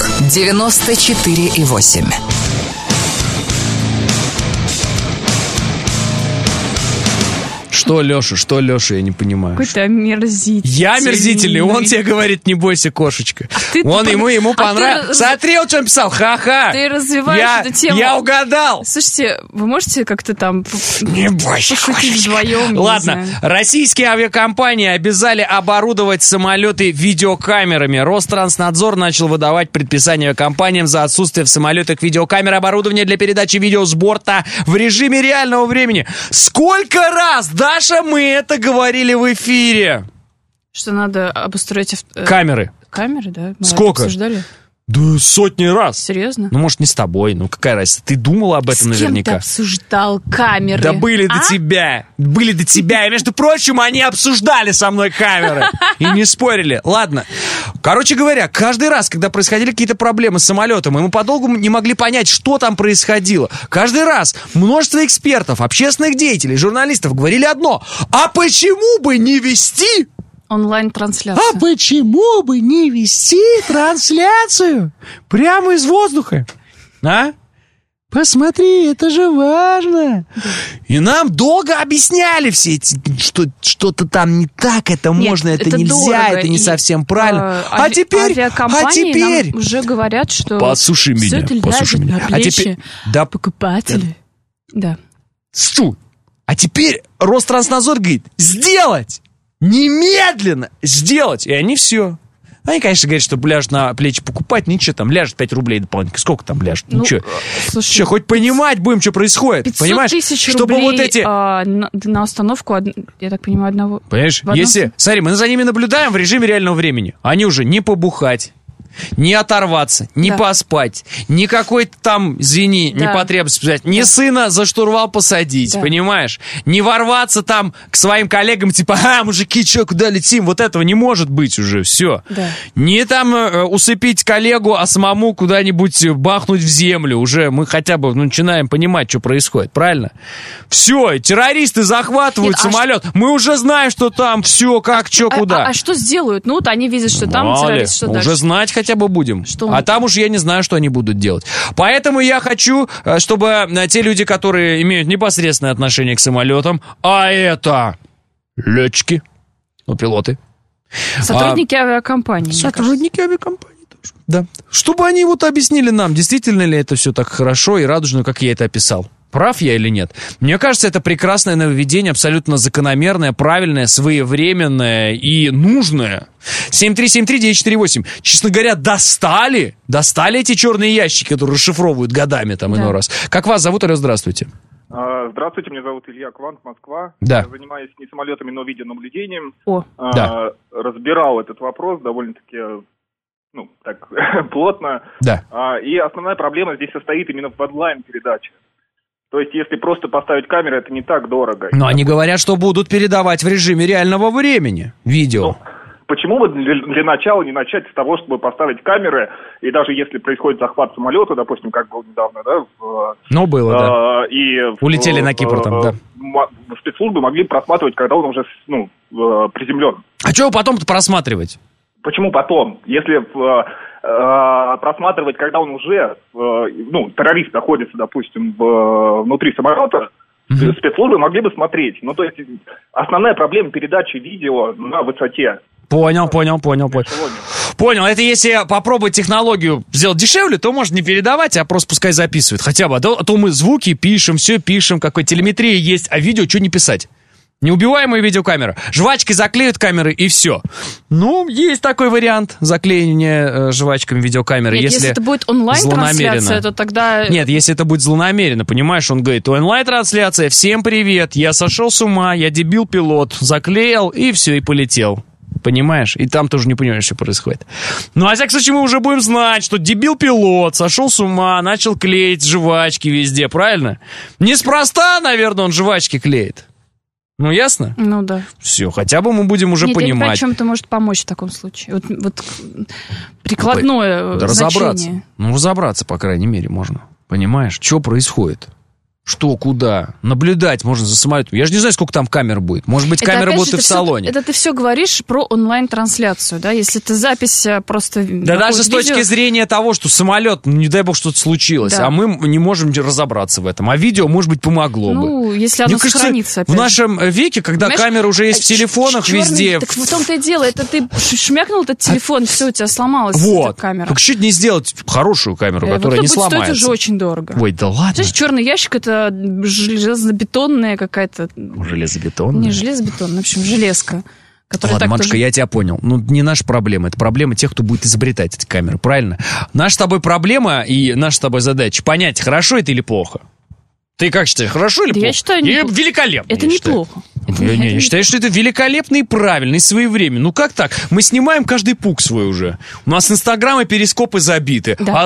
94,8.
Что, Леша, я не понимаю.
Какой-то омерзительный.
Я омерзительный, он тебе говорит, не бойся, кошечка. Ему понравилось. Смотри, он что написал, ха-ха.
Ты развиваешь эту тему.
Я угадал.
Слушайте, вы можете как-то там
не бойся,
пошутить вдвоем?
Ладно, российские авиакомпании обязали оборудовать самолеты видеокамерами. Ространснадзор начал выдавать предписания авиакомпаниям за отсутствие в самолетах видеокамер оборудования для передачи видео с борта в режиме реального времени. Сколько раз, Даша, мы это говорили в эфире?
Что надо обустроить...
Камеры.
Камеры, да? Мы
сколько?
Обсуждали?
Да сотни раз.
Серьезно?
Ну, может, не с тобой, ну какая разница? Ты думала об этом наверняка?
С кем ты обсуждал камеры?
Да были до тебя. Были до тебя. И, между прочим, они обсуждали со мной камеры. И не спорили. Ладно. Короче говоря, каждый раз, когда происходили какие-то проблемы с самолетом, и мы подолгу не могли понять, что там происходило, каждый раз множество экспертов, общественных деятелей, журналистов говорили одно. А почему бы не вести...
онлайн-трансляцию.
А почему бы не вести трансляцию прямо из воздуха? А? Посмотри, это же важно. И нам долго объясняли все эти, что что-то там не так, это можно, это нельзя,
дорого.
это не совсем правильно. А теперь
нам уже говорят, что
послушай
все
меня,
это ляжет на плечи покупателей. Да.
А теперь Ространснадзор говорит, сделать! Немедленно сделать! И они все. Они, конечно, говорят, что ляжет на плечи покупать, ничего там, ляжет 5 рублей дополнительно. Сколько там ляжет?
Ну,
ничего.
Слушай,
что, хоть понимать будем, что происходит.
500
понимаешь?
тысяч
Чтобы
рублей
вот эти...
на установку, я так понимаю, одного...
Понимаешь? Если... Смотри, мы за ними наблюдаем в режиме реального времени. Они уже не побухать, не оторваться, не поспать, ни какой-то там, извини, непотребность взять, ни сына за штурвал посадить, понимаешь? Не ворваться там к своим коллегам, типа, мужики, что, куда летим? Вот этого не может быть уже, все.
Да.
Не там усыпить коллегу, а самому куда-нибудь бахнуть в землю. Уже мы хотя бы начинаем понимать, что происходит, правильно? Все, террористы захватывают самолет. Мы уже знаем, что там все, как, что, куда.
А что сделают? Ну, вот они видят, что там террористы, что дальше?
Уже знать хотя бы будем.
Что?
А там уж я не знаю, что они будут делать. Поэтому я хочу, чтобы те люди, которые имеют непосредственное отношение к самолетам, а это летчики, пилоты.
Сотрудники авиакомпании.
Сотрудники авиакомпании тоже. Да. Чтобы они вот объяснили нам, действительно ли это все так хорошо и радужно, как я это описал. Прав я или нет? Мне кажется, это прекрасное нововведение, абсолютно закономерное, правильное, своевременное и нужное. 7373948. Честно говоря, достали эти черные ящики, которые расшифровывают годами там иной раз. Как вас зовут, Алло, здравствуйте.
Здравствуйте, меня зовут Илья Квант, Москва.
Да.
Я занимаюсь не самолетами, но видеонаблюдением.
Да.
Разбирал этот вопрос довольно-таки... так плотно.
Да.
И основная проблема здесь состоит именно в онлайн-передаче. То есть, если просто поставить камеру, это не так дорого.
Но они говорят, что будут передавать в режиме реального времени видео.
Почему бы для начала не начать с того, чтобы поставить камеры, и даже если происходит захват самолета, допустим, как было недавно, да?
Было, да.
И
улетели на Кипр там, да.
Спецслужбы могли просматривать, когда он уже, приземлен.
А что потом-то просматривать?
Почему потом? Если просматривать, когда он уже, террорист находится, допустим, внутри самолета, спецслужбы могли бы смотреть. То есть основная проблема передачи видео на высоте.
Понял. Понял, это если попробовать технологию сделать дешевле, то можно не передавать, а просто пускай записывает. Хотя бы, а то мы звуки пишем, все пишем, какой телеметрия есть, а видео что не писать? Неубиваемая видеокамера. Жвачкой заклеют камеры и все. Есть такой вариант заклеивания жвачками видеокамеры.
Нет, если это будет онлайн-трансляция, то тогда...
Нет, если это будет злонамеренно, понимаешь, он говорит, онлайн-трансляция, всем привет, я сошел с ума, я дебил-пилот, заклеил и все, и полетел. Понимаешь? И там тоже не понимаешь, что происходит. А во всяком случае, мы уже будем знать, что дебил-пилот сошел с ума, начал клеить жвачки везде, правильно? Неспроста, наверное, он жвачки клеит. Ясно?
Да.
Все, хотя бы мы будем уже понимать.
Я не понимаю, чем это может помочь в таком случае. Вот прикладное значение.
Разобраться, по крайней мере, можно. Понимаешь, что происходит? Что, куда? Наблюдать можно за самолетом. Я же не знаю, сколько там камер будет. Может быть, камеры будут и в салоне.
Это ты все говоришь про онлайн-трансляцию, да? Если ты запись просто...
Да даже с точки зрения того, что самолет, ну, не дай бог, что-то случилось, да. А мы не можем разобраться в этом. А видео, может быть, помогло бы.
Ну, если оно сохранится, опять.
В нашем веке, когда камеры уже есть в телефонах везде...
Так в том-то и дело. Это ты шмякнул этот телефон, все, у тебя сломалась эта камера.
Так чуть не сделать хорошую камеру, которая не сломается.
Стоит уже очень дорого.
Ой, да ладно.
Знаешь, черный ящик — это железобетонная какая-то...
Железобетонная?
Не железобетонная, в общем, железка.
Ладно, Машка, я тебя понял. Ну, не наша проблема. Это проблема тех, кто будет изобретать эти камеры, правильно? Наша с тобой проблема и наша с тобой задача понять, хорошо это или плохо. Ты как считаешь, хорошо или плохо?
Я считаю,
великолепно.
Это неплохо.
Я считаю, что это великолепно и правильно, и своевременно. Ну как так? Мы снимаем каждый пук свой уже. У нас Инстаграм и Перископы забиты. Да. А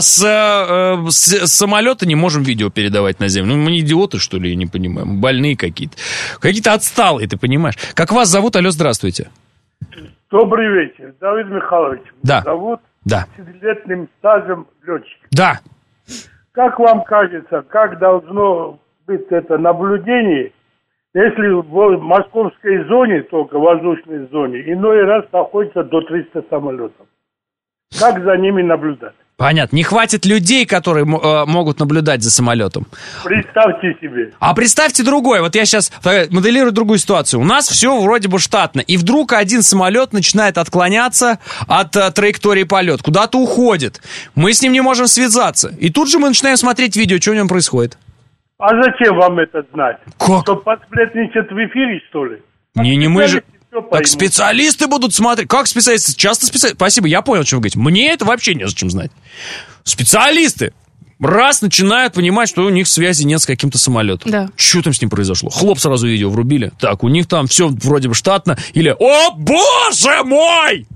с самолета не можем видео передавать на землю. Ну мы не идиоты, что ли, я не понимаю. Мы больные какие-то. Какие-то отсталые, ты понимаешь. Как вас зовут? Алло, здравствуйте.
Добрый вечер. Давид Михайлович.
Да.
Зовут?
Да.
С 10-летним стажем летчик.
Да.
Как вам кажется, как должно быть это наблюдение, если в московской зоне, только в воздушной зоне, иной раз находится до 300 самолетов? Как за ними наблюдать?
Понятно. Не хватит людей, которые могут наблюдать за самолетом.
Представьте себе.
А представьте другое. Вот я сейчас моделирую другую ситуацию. У нас все вроде бы штатно. И вдруг один самолет начинает отклоняться от траектории полета. Куда-то уходит. Мы с ним не можем связаться. И тут же мы начинаем смотреть видео, что в нем происходит.
А зачем вам это знать?
Как?
Что подсплетничать в эфире, что ли?
Не мы же... Так специалисты будут смотреть. Как специалисты? Часто специалисты. Спасибо, я понял, что вы говорите. Мне это вообще незачем знать. Специалисты раз начинают понимать, что у них связи нет с каким-то самолетом.
Да.
Что там с ним произошло? Хлоп, сразу видео врубили. Так, у них там все вроде бы штатно. Или, о боже мой!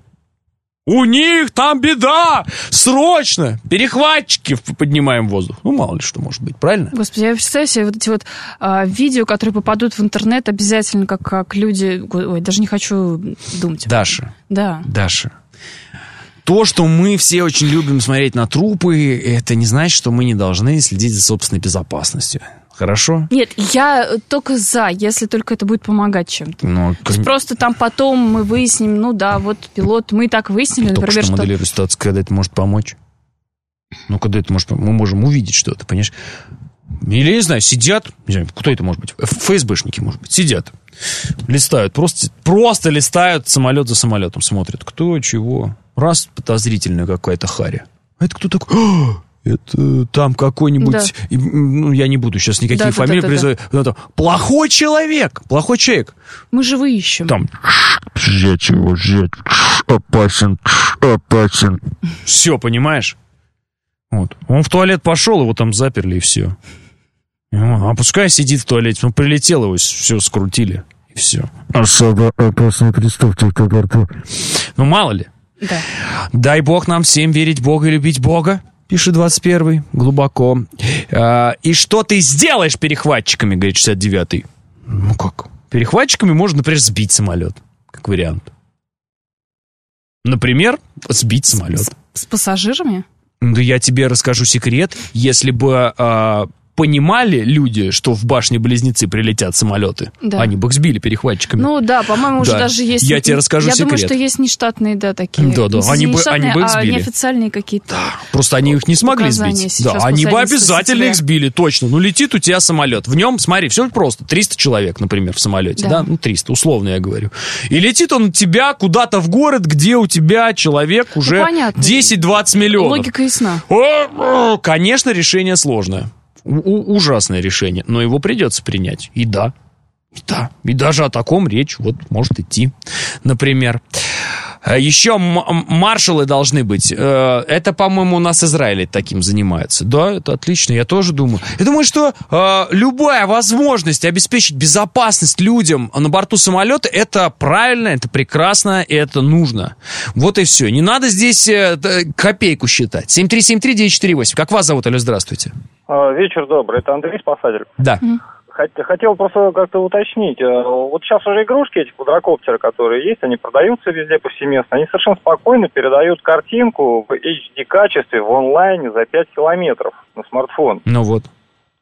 У них там беда! Срочно! Перехватчики поднимаем в воздух. Ну, мало ли что может быть, правильно?
Господи, я представляю себе вот эти вот видео, которые попадут в интернет, обязательно как люди... Ой, даже не хочу думать.
Даша.
Да.
Даша. То, что мы все очень любим смотреть на трупы, это не значит, что мы не должны следить за собственной безопасностью. Хорошо?
Нет, я только за, если только это будет помогать чем-то.
Но,
просто там потом мы выясним, ну да, вот пилот, мы и так выяснили,
только
например,
что моделирую ситуацию, когда это может помочь. Ну, когда это может помочь, мы можем увидеть что-то, понимаешь? Или, не знаю, сидят, не знаю, кто это может быть, ФСБшники, может быть, сидят, листают, просто листают самолет за самолетом, смотрят, кто, чего. Раз, подозрительная какая-то харя. А это кто такой? Это там какой-нибудь... Да. Ну, я не буду сейчас никакие фамилии призывать. Да. Плохой человек.
Мы же его ищем.
Там... Взять его. Опасен. Все, понимаешь? Вот. Он в туалет пошел, его там заперли, и все. А пускай сидит в туалете. Он прилетел, его все скрутили, и все. Особо опасный преступник в борту. Ну, мало ли.
Да.
Дай бог нам всем верить в Бога и любить Бога. Пишет 21-й, глубоко. И что ты сделаешь перехватчиками, говорит 69-й. Ну как? Перехватчиками можно, например, сбить самолет. Как вариант. Например, сбить самолет.
С пассажирами?
Да я тебе расскажу секрет. Если бы понимали люди, что в башне-близнецы прилетят самолеты,
да.
Они бы их сбили перехватчиками.
Ну да, по-моему, уже даже есть...
Я тебе расскажу секрет.
Я думаю, что есть нештатные, да, такие.
Да, они бы их сбили.
Неофициальные какие-то.
Да, просто они их не смогли сбить. Да, они бы обязательно их сбили, точно. Ну, летит у тебя самолет. В нем, смотри, все просто. 300 человек, например, в самолете, да? Ну, 300, условно я говорю. И летит он у тебя куда-то в город, где у тебя человек уже 10-20 миллионов.
Логика ясна.
Конечно, решение сложное. Ужасное решение, но его придется принять. И да, и даже о таком речь вот может идти, например. Еще маршалы должны быть. Это, по-моему, у нас Израиль таким занимается. Да, это отлично, я тоже думаю. Я думаю, что любая возможность обеспечить безопасность людям на борту самолета, это правильно, это прекрасно, и это нужно. Вот и все. Не надо здесь копейку считать. 7373948. Как вас зовут? Алло, здравствуйте.
Вечер добрый. Это Андрей, спасатель.
Да.
Хотел просто как-то уточнить. Вот сейчас уже игрушки, эти квадрокоптеры, которые есть, они продаются везде повсеместно. Они совершенно спокойно передают картинку в HD-качестве в онлайне за 5 километров на смартфон.
Ну вот.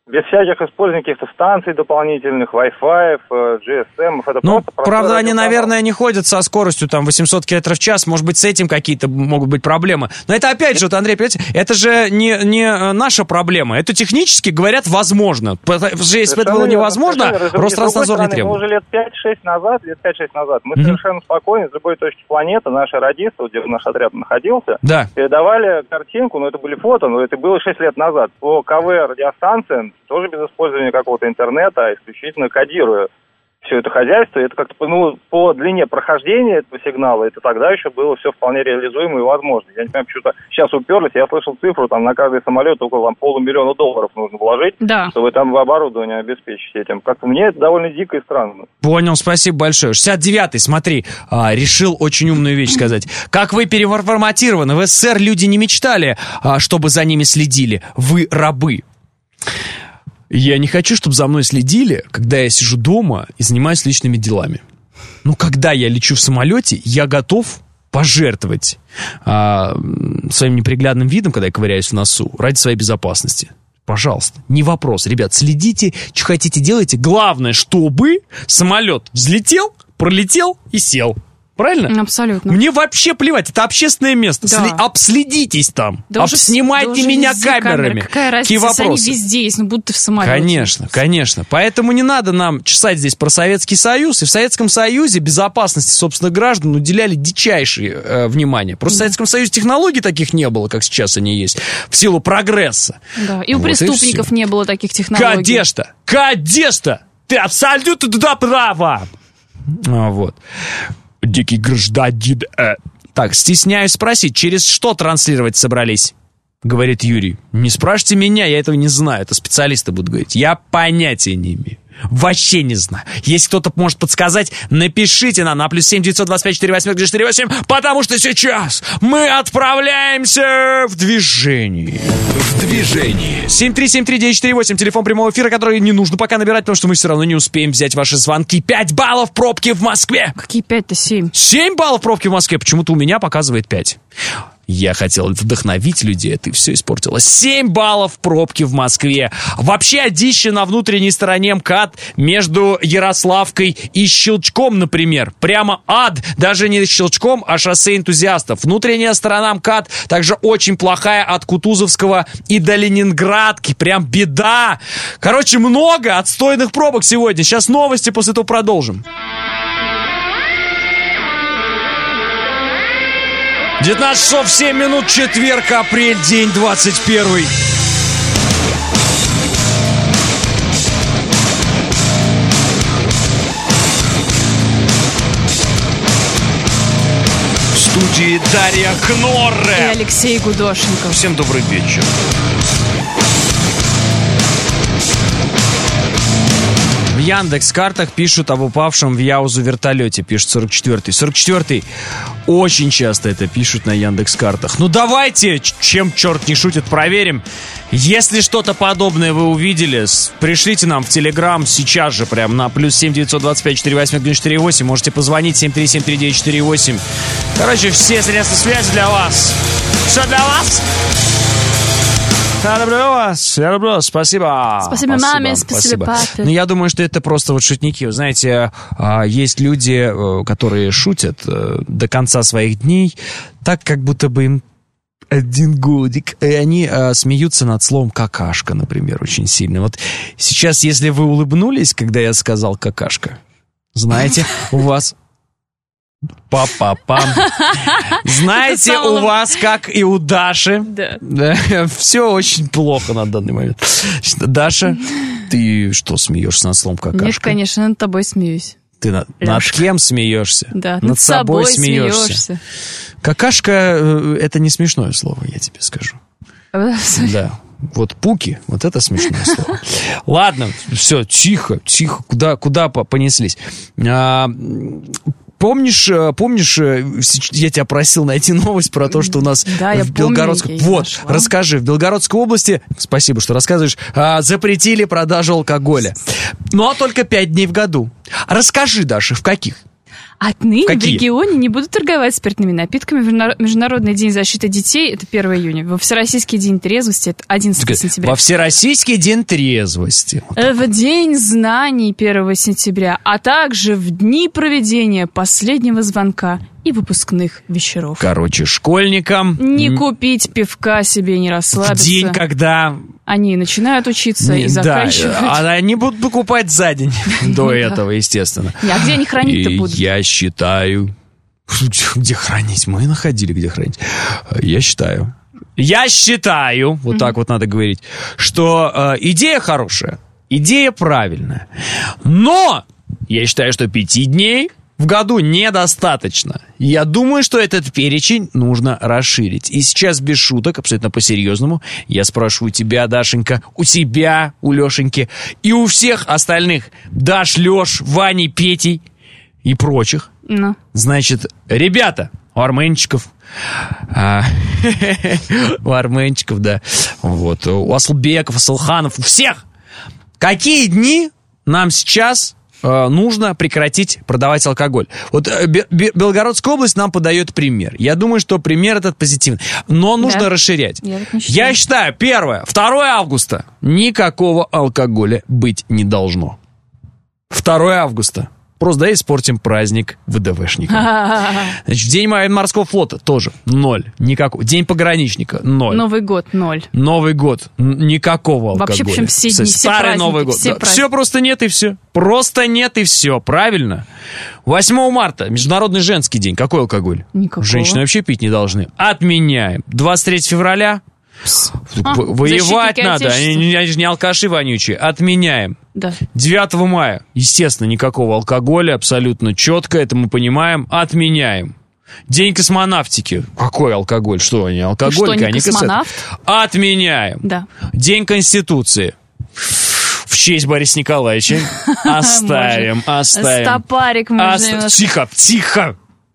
без всяких использования каких-то станций дополнительных, Wi-Fi, GSM. Это
ну, правда, они, наверное, не ходят со скоростью там 800 км в час. Может быть, с этим какие-то могут быть проблемы. Но это, опять же, вот, Андрей, понимаете, это же не наша проблема. Это технически, говорят, возможно. Потому что если бы это было невозможно, Ространснадзор не требует.
Мы уже лет 5-6 назад мы совершенно спокойно с любой точки планеты, наше радиство, где наш отряд находился, передавали картинку, это были фото, но это было 6 лет назад, по КВ-радиостанциям, тоже без использования какого-то интернета, а исключительно кодируя все это хозяйство. Это как-то по длине прохождения этого сигнала, это тогда еще было все вполне реализуемо и возможно. Я не понимаю, почему-то сейчас уперлись, я слышал цифру, там на каждый самолет около $500 000 нужно вложить, чтобы там оборудование обеспечить этим. Как-то мне это довольно дико и странно.
Понял, спасибо большое. 69-й, смотри, решил очень умную вещь сказать. Как вы переформатированы, в СССР люди не мечтали, чтобы за ними следили. Вы рабы. Я не хочу, чтобы за мной следили, когда я сижу дома и занимаюсь личными делами. Но когда я лечу в самолете, я готов пожертвовать своим неприглядным видом, когда я ковыряюсь в носу, ради своей безопасности. Пожалуйста, не вопрос. Ребят, следите, что хотите, делайте. Главное, чтобы самолет взлетел, пролетел и сел. Правильно?
Абсолютно.
Мне вообще плевать, это общественное место.
Да.
Обследитесь там. Обснимайте меня камерами.
Какая разница, они везде есть, будто в самолете.
Конечно, конечно. Поэтому не надо нам чесать здесь про Советский Союз. И в Советском Союзе безопасности собственных граждан уделяли дичайшее внимание. Просто в Советском Союзе технологий таких не было, как сейчас они есть, в силу прогресса.
Да, и у преступников не было таких технологий.
Конечно! Ты абсолютно права! Вот. Дикий гражданин. Так, стесняюсь спросить, через что транслировать собрались? Говорит Юрий. Не спрашивайте меня, я этого не знаю. Это специалисты будут говорить. Я понятия не имею. Вообще не знаю. Если кто-то может подсказать, напишите нам на +7 925 48 48, потому что сейчас мы отправляемся в движение.
В движении.
7373948, телефон прямого эфира, который не нужно пока набирать, потому что мы все равно не успеем взять ваши звонки. 5 баллов пробки в Москве.
Какие 5-то? 7.
7 баллов пробки в Москве. Почему-то у меня показывает 5. Я хотел вдохновить людей, а ты все испортила. 7 баллов пробки в Москве. Вообще одище на внутренней стороне МКАД между Ярославкой и Щелчком, например. Прямо ад. Даже не Щелчком, а шоссе энтузиастов. Внутренняя сторона МКАД также очень плохая от Кутузовского и до Ленинградки. Прям беда. Короче, много отстойных пробок сегодня. Сейчас новости, после этого продолжим. 19 часов 7 минут, четверг, апрель, день 21. В студии Дарья Кнорре
и Алексей Гудошников.
Всем добрый вечер. В Яндекс.Картах пишут об упавшем в Яузу вертолете, пишет 44-й. 44-й очень часто это пишут на Яндекс.Картах. Ну давайте, чем черт не шутит, проверим. Если что-то подобное вы увидели, пришлите нам в Телеграм сейчас же, прям на +7 925 48 48. Можете позвонить 7373948. Короче, все средства связи для вас. Все для вас. Я люблю вас, спасибо.
Спасибо маме, спасибо папе.
Ну, я думаю, что это просто вот шутники. Вы знаете, есть люди, которые шутят до конца своих дней, так, как будто бы им 1 годик. И они смеются над словом «какашка», например, очень сильно. Вот сейчас, если вы улыбнулись, когда я сказал «какашка», знаете, у вас... Па-па-пам. Знаете, у вас, как и у Даши, все очень плохо на данный момент. Даша, ты что, смеешься над словом «какашка»?
Нет, конечно, над тобой смеюсь.
Ты над кем смеешься?
Да,
над собой смеешься. Какашка — это не смешное слово, я тебе скажу. Да. Вот пуки, вот это смешное слово. Ладно, все, тихо, куда понеслись. Помнишь, я тебя просил найти новость про то, что у нас в Белгородской... Вот, расскажи, в Белгородской области, спасибо, что рассказываешь, запретили продажу алкоголя. Ну, а только 5 дней в году. Расскажи, Даша, в каких?
Отныне в регионе не будут торговать спиртными напитками. Международный день защиты детей – это 1 июня. Во Всероссийский день трезвости – это 11 сентября.
Во Всероссийский день трезвости.
В День знаний 1 сентября, а также в дни проведения последнего звонка и выпускных вечеров.
Короче, школьникам...
Не купить пивка себе, не расслабиться.
День, когда...
Они начинают учиться и заканчивают.
Да, они будут покупать за день до этого, естественно.
А где они хранить-то будут?
Я считаю... Где хранить? Мы находили, где хранить. Я считаю, вот так вот надо говорить, что идея хорошая, идея правильная. Но я считаю, что 5 дней в году недостаточно. Я думаю, что этот перечень нужно расширить. И сейчас без шуток, абсолютно по-серьезному, я спрашиваю тебя, Дашенька, у тебя, у Лешеньки и у всех остальных, Даш, Леш, Вани, Петей и прочих. Значит, ребята, у арменчиков, да, вот, у Асылбеков, Асылханов, у всех. Какие дни нам сейчас нужно прекратить продавать алкоголь? Вот Белгородская область нам подает пример. Я думаю, что пример этот позитивный. Но нужно расширять. Я считаю, 1, 2 августа никакого алкоголя быть не должно. 2 августа. Просто испортим праздник ВДВшникам. Значит, День морского флота тоже 0. Никакого. День пограничника 0.
Новый год 0.
Новый год никакого алкоголя.
Вообще, причем все дни,
Старый
все
Новый год. Все просто нет и все. Просто нет и все. Правильно? 8 марта Международный женский день. Какой алкоголь?
Никакого.
Женщины вообще пить не должны. Отменяем. 23 февраля. Воевать надо. Они же не алкаши вонючие. Отменяем.
Да.
9 мая, естественно, никакого алкоголя, абсолютно четко, это мы понимаим, отменяем. День космонавтики. Какой алкоголь? Что они, алкоголики?
Они космонавт?
Отменяем.
Да.
День Конституции. В честь Бориса Николаевича. Оставим.
Стопарик можно.
Тихо.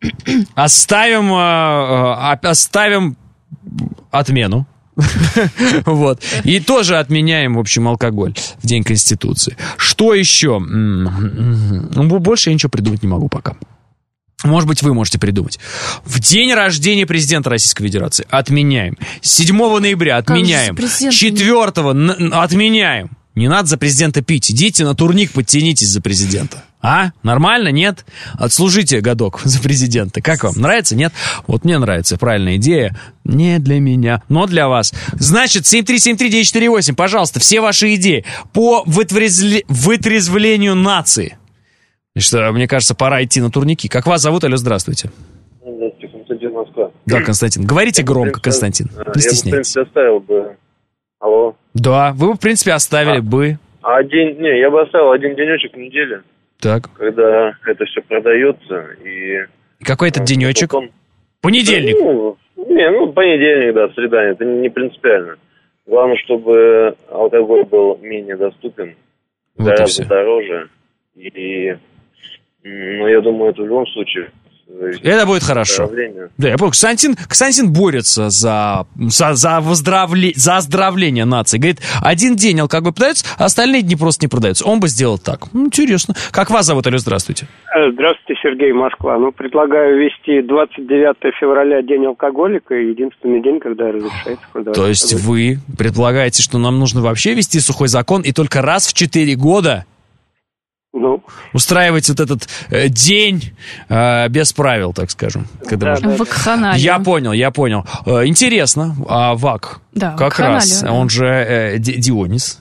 Оставим отмену. Вот. И тоже отменяем, в общем, алкоголь в День Конституции. Что еще? Больше я ничего придумать не могу пока. Может быть, вы можете придумать. В день рождения президента Российской Федерации отменяем. 7 ноября отменяем. 4 отменяем. Не надо за президента пить. Идите на турник, подтянитесь за президента. А? Нормально? Нет? Отслужите годок за президента. Как вам? Нравится? Нет? Вот мне нравится. Правильная идея. Не для меня, но для вас. Значит, 7373948, пожалуйста, все ваши идеи по вытрезвлению нации. Что, мне кажется, пора идти на турники. Как вас зовут? Алло, здравствуйте.
Здравствуйте, Константин, Москва.
Да, Константин. Говорите громко, Константин. Не стесняйтесь.
Я бы, в принципе, оставил бы... Алло.
Да, вы бы, в принципе, оставили бы...
я бы оставил один денечек в неделю.
Так.
Когда это все продается и...
Какой это денечек? Понедельник.
Понедельник, да, среда. Это не принципиально. Главное, чтобы алкоголь был менее доступен, вот гораздо дороже. И, я думаю, это в любом случае...
Это будет хорошо. Да, я помню, Константин борется за оздоровление нации. Говорит, один день алкоголь продается, а остальные дни просто не продаются. Он бы сделал так. Интересно. Как вас зовут, Алло, здравствуйте.
Здравствуйте, Сергей, Москва. Предлагаю ввести 29 февраля день алкоголика, единственный день, когда разрешается продавать.
То есть вы предполагаете, что нам нужно вообще ввести сухой закон и только раз в 4 года устраивать вот этот день без правил, так скажем. Я понял. Интересно, а ВАК как раз, он же Дионис.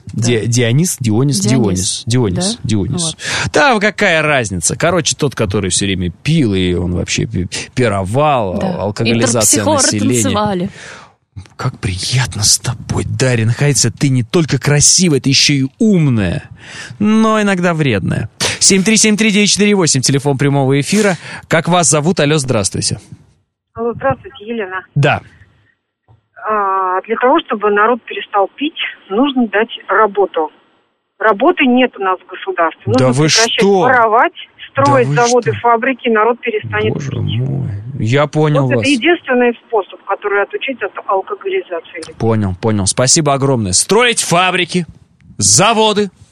Дионис. Да, какая разница? Короче, тот, который все время пил, и он вообще пировал, алкоголизация населения.
Танцевали.
Как приятно с тобой, Дарья, находиться. Ты не только красивая, ты еще и умная, но иногда вредная. 7373948, телефон прямого эфира. Как вас зовут? Алло, здравствуйте.
Алло, здравствуйте, Елена.
Да.
Для того, чтобы народ перестал пить, нужно дать работу. Работы нет у нас в государстве. Нужно прекращать воровать, строить заводы, фабрики, народ перестанет пить.
Мой. Я понял вас.
Это единственный способ, который отучить от алкоголизации.
Понял. Спасибо огромное. Строить фабрики, заводы,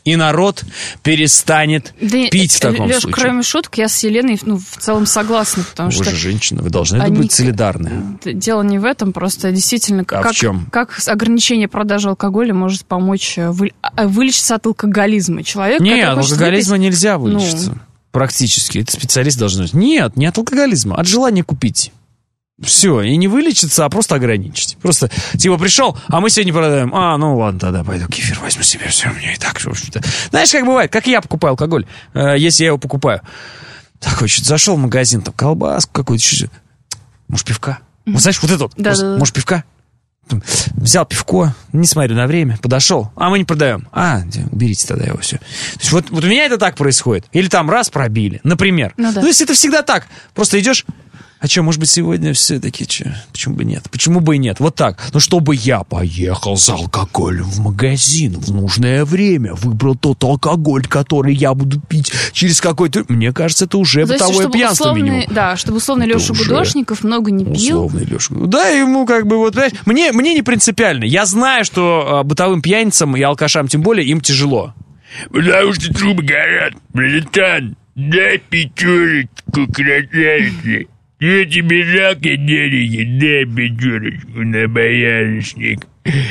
и народ перестанет пить в таком
Леш,
случае.
Кроме шуток, я с Еленой в целом согласна, потому что...
Вы же женщина, вы должны быть солидарны.
Дело не в этом, просто действительно...
в чем?
Как ограничение продажи алкоголя может помочь вылечиться от алкоголизма? Человек,
нет, от алкоголизма нельзя вылечиться. Практически. Это специалист должен знать. Нет, не от алкоголизма, от желания купить. Все, и не вылечиться, а просто ограничить. Просто, типа, пришел, а мы сегодня продаем. Ну ладно, тогда пойду кефир возьму себе, все, у меня и так, в общем-то. Знаешь, как бывает, как я покупаю алкоголь, если я его покупаю. Такой, что-то зашел в магазин, там, колбаску какую-то, может, пивка? Вот, знаешь, вот это вот, может, пивка? Взял пивко, не смотрю на время, подошел, а мы не продаем. Берите тогда его, все. То есть вот у меня это так происходит. Или там раз пробили, например. Ну, если это всегда так, просто идешь... А что, может быть, сегодня все-таки почему бы нет? Почему бы и нет? Вот так. Чтобы я поехал за алкоголем в магазин в нужное время, выбрал тот алкоголь, который я буду пить через какой-то... Мне кажется, это уже бытовое пьянство минимум.
Да, чтобы условно Леша Гудошников много не пил.
Условный Леша. Да, ему как бы вот... Мне не принципиально. Я знаю, что бытовым пьяницам и алкашам тем более им тяжело. Потому что трубы горят. Братан, дай пятерочку, красавица. Я тебе жалко деньги, дай пятерочку на боярышник.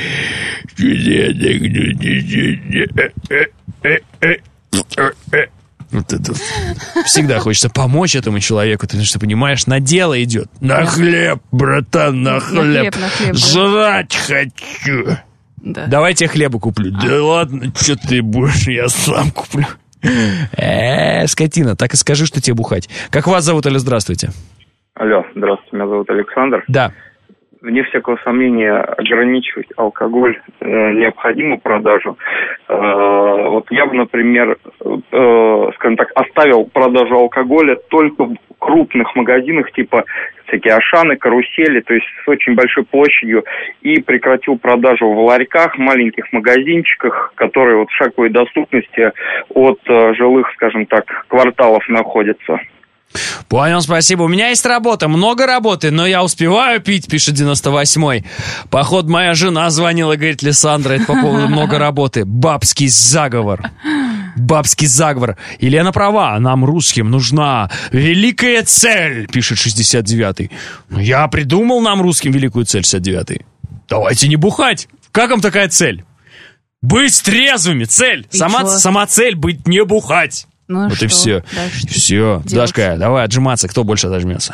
Вот это всегда хочется помочь этому человеку, потому что, понимаешь, на дело идет. На хлеб, братан, на хлеб. Жрать хочу. Да. Давай я хлеба куплю. Да ладно, что ты будешь, я сам куплю. Скотина, так и скажи, что тебе бухать. Как вас зовут, Алло, здравствуйте.
Алло, здравствуйте, меня зовут Александр.
Да.
Вне всякого сомнения, ограничивать алкоголь необходимо продажу. Вот я бы, например, скажем так, оставил продажу алкоголя только в крупных магазинах, типа всякие Ашаны, Карусели, то есть с очень большой площадью, и прекратил продажу в ларьках, маленьких магазинчиках, которые вот в шаговой доступности от жилых, скажем так, кварталов находятся.
Понял, спасибо. У меня есть работа, много работы, но я успеваю пить, пишет 98-й. Походу, моя жена звонила, говорит, Лиссандра, это по поводу много работы. Бабский заговор. Бабский заговор. Елена права, нам, русским, нужна великая цель, пишет 69-й. Я придумал нам, русским, великую цель, 69-й. Давайте не бухать. Как вам такая цель? Быть трезвыми, цель. Сама цель, быть не бухать.
Ну,
вот
что?
И все. Все. Дашка, давай отжиматься. Кто больше отожмется?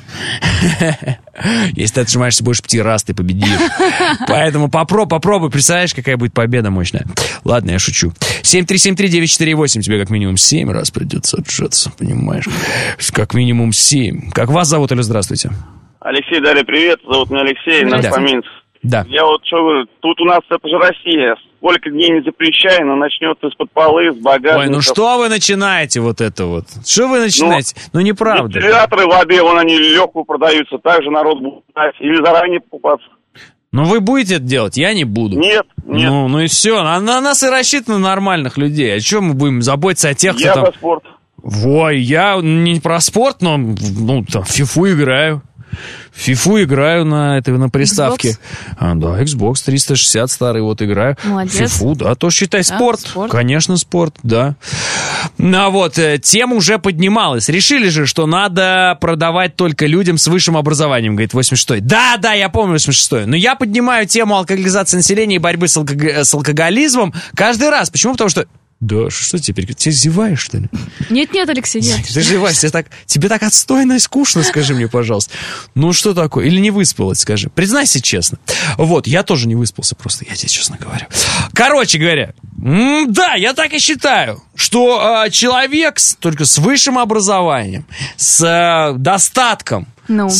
Если ты отжимаешься больше 5 раз, ты победишь. Поэтому попробуй. Представляешь, какая будет победа мощная. Ладно, я шучу. 7373948. Тебе как минимум 7 раз придется отжаться, понимаешь? Как минимум 7. Как вас зовут, Алло, здравствуйте.
Алексей, Дарья, привет. Зовут меня Алексей, наш Фоминцев.
Да.
Я вот что говорю, тут у нас это же Россия. Сколько дней не запрещай, но начнется из-под полы, с багажника.
Ой, ну что вы начинаете вот это вот? Что вы начинаете? Ну неправда.
Дистилляторы воды, вон они легкую продаются, также народ будет знать. Или заранее покупаться.
Ну вы будете это делать? Я не буду.
Нет.
Ну и все. На нас и рассчитано нормальных людей. О чем мы будем заботиться о тех, кто там...
Я про спорт.
Ой, я не про спорт, но там в фифу играю. В фифу играю на приставке. Да, Xbox 360 старый вот играю.
Молодец.
Фифу, да, тоже считай спорт. Конечно, спорт, да. Ну вот, тема уже поднималась. Решили же, что надо продавать только людям с высшим образованием, говорит 86-й. Да, я помню 86-й. Но я поднимаю тему алкоголизации населения и борьбы с алкоголизмом каждый раз. Почему? Потому что... Да, что теперь? Ты зеваешь, что ли?
Нет, Алексей, нет.
Ты зеваешь, тебе так отстойно и скучно, скажи мне, пожалуйста. Ну, что такое? Или не выспалась, скажи. Признайся честно. Вот, я тоже не выспался просто, я тебе честно говорю. Короче говоря, да, я так и считаю, что человек только с высшим образованием, с достатком,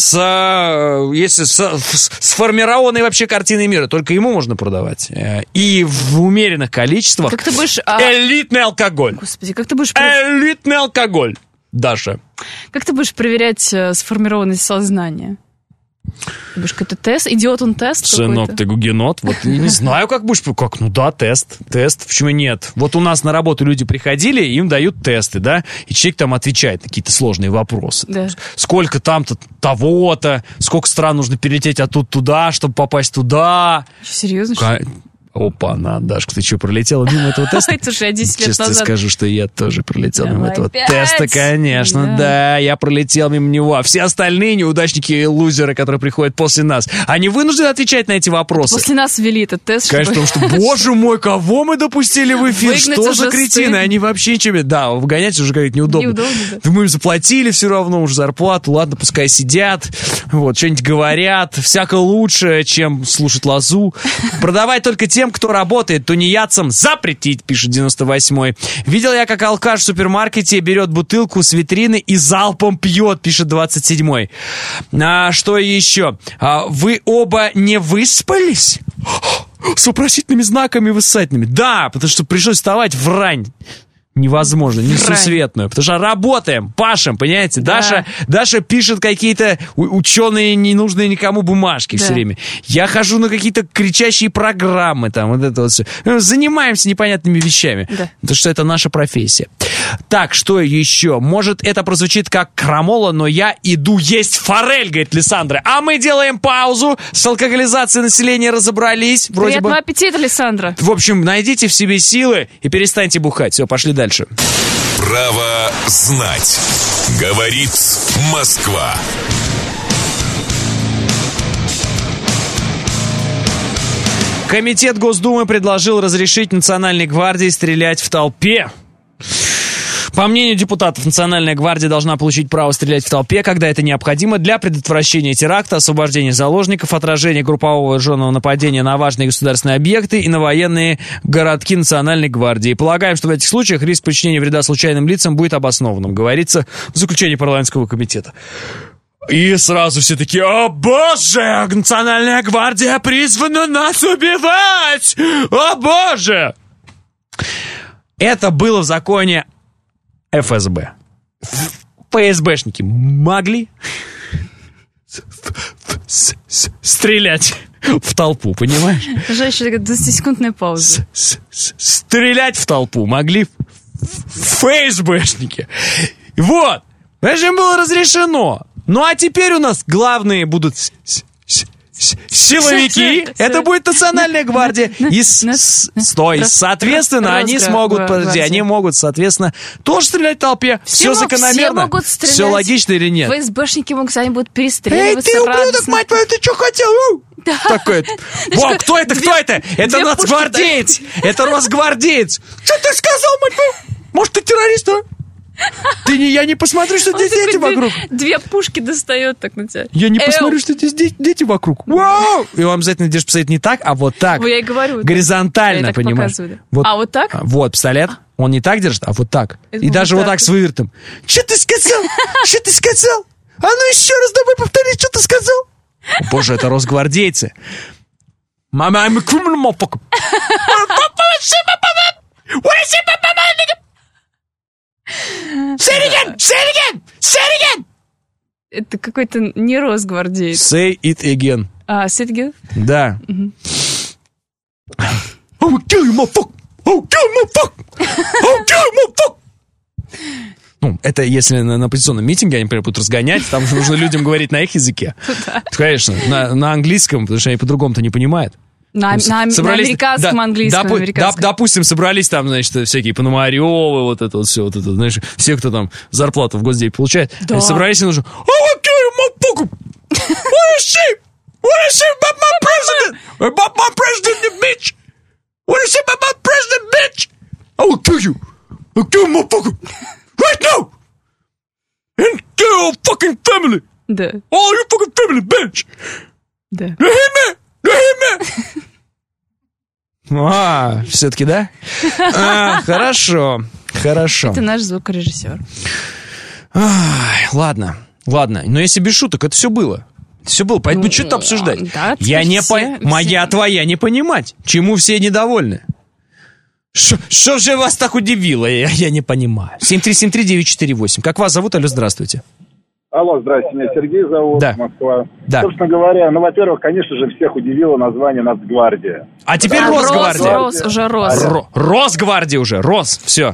если сформированной вообще картиной мира, только ему можно продавать. И в умеренных количествах элитный алкоголь.
Господи, как ты будешь...
Элитный алкоголь, Даша.
Как ты будешь проверять сформированность сознания? Ты будешь какой-то тест? Идиот он тест
Сынок,
какой-то?
ты гугенот. Вот я не знаю, как будешь... Как? Ну да, тест. Почему нет? Вот у нас на работу люди приходили, им дают тесты, да? И человек там отвечает на какие-то сложные вопросы.
Да.
Сколько там-то того-то, сколько стран нужно перелететь оттуда туда, чтобы попасть туда.
Серьезно?
Опа-на, Дашка, ты что, пролетела мимо этого теста?
Слушай, я 10 лет
Честно
назад...
скажу, что я тоже пролетел мимо этого теста, конечно. Да, я пролетел мимо него. А все остальные неудачники и лузеры, которые приходят после нас, они вынуждены отвечать на эти вопросы.
После нас ввели этот тест.
Конечно, потому что, боже мой, кого мы допустили в эфир? Что за кретины? Они вообще ничего... Да, выгонять уже, говорит, неудобно. Да. Мы им заплатили все равно уже зарплату. Ладно, пускай сидят, вот, что-нибудь говорят. Всяко лучше, чем слушать лозу. Продавай только тем, кто работает, тунеядцам запретить, пишет 98-й. Видел я, как алкаш в супермаркете берет бутылку с витрины и залпом пьет, пишет 27-й. А что еще? Вы оба не выспались? С вопросительными знаками восклицательными. Да, потому что пришлось вставать в рань. Невозможно, несусветную. Потому что работаем, пашем, понимаете? Да. Даша пишет какие-то ученые, ненужные никому бумажки все время. Я хожу на какие-то кричащие программы, там, вот это вот все. Занимаемся непонятными вещами. Да. Потому что это наша профессия. Так, что еще? Может, это прозвучит как крамола, но я иду есть форель, говорит Лиссандра. А мы делаем паузу. С алкоголизацией населения разобрались.
Приятного аппетита, Лиссандра.
В общем, найдите в себе силы и перестаньте бухать. Все, пошли дальше.
Право знать. Говорит Москва.
Комитет Госдумы предложил разрешить Национальной гвардии стрелять в толпе. По мнению депутатов, Национальная гвардия должна получить право стрелять в толпе, когда это необходимо для предотвращения теракта, освобождения заложников, отражения группового вооруженного нападения на важные государственные объекты и на военные городки Национальной гвардии. Полагаем, что в этих случаях риск причинения вреда случайным лицам будет обоснованным, говорится в заключении парламентского комитета. И сразу все такие: о боже, Национальная гвардия призвана нас убивать! О боже! Это было в законе ФСБ. ФСБшники могли стрелять в толпу, понимаешь?
Уже еще 20-секундная пауза.
Стрелять в толпу могли ФСБшники. Вот. Это же было разрешено. Ну а теперь у нас главные будут силовики, это будет Национальная гвардия. И соответственно, они могут, соответственно, тоже стрелять в толпе. Все закономерно. Все логично или нет?
ФСБшники могут, они будут перестреливаться.
Эй, ты ублюдок, мать твою, ты что хотел? Такой. Во, кто это? Это нацгвардеец. Это росгвардеец. Что ты сказал, мать твою? Может, ты террорист, а? Я не посмотрю, что здесь дети вокруг.
Две пушки достает так на тебя.
Я не посмотрю, что здесь дети вокруг. Вау! И вам обязательно держишь посмотреть не так, а вот так.
Я и говорю.
Горизонтально, понимаешь?
Вот. А вот так?
Вот, пистолет. Он не так держит, а вот так. И даже вот так с вывертом. Что ты сказал? Что ты сказал? А ну еще раз давай повтори, что ты сказал. Боже, это росгвардейцы. Мама, I'm a criminal motherfucker. Say it again!
Это какой-то не росгвардеец.
Say it again.
Say it again?
Да. Oh, kill you, motherfucker! Oh, kill you, motherfucker! Oh, kill you, motherfucker! Ну, это если на оппозиционном митинге они, например, будут разгонять, там же нужно людям говорить на их языке. Конечно, на английском, потому что они по-другому-то не понимают.
На американском, английском,
допустим, собрались там, значит, всякие Пономарёвы, вот это вот все, вот это, знаешь, все, кто там зарплату в Госдепе получает, да. Собрались и нужно: what is she? About my president? About my president, you bitch? What is she about my president, bitch? I will kill you. I'll kill you, motherfucker. Right now. And kill your fucking family.
Да.
All your fucking family, bitch.
Да.
You hear me? Все-таки, да? Хорошо.
Это наш звукорежиссер.
Ладно. Но если без шуток, это все было. Поэтому что-то обсуждать.
Да,
моя твоя не понимать, чему все недовольны. Что же вас так удивило? Я не понимаю. 7373948. Как вас зовут? Алло, здравствуйте.
Алло, здрасте, меня Сергей зовут,
да.
Москва.
Да.
Собственно говоря, во-первых, конечно же, всех удивило название Нацгвардия.
А теперь Росгвардия.
Уже Рос.
Росгвардия уже, Рос, все.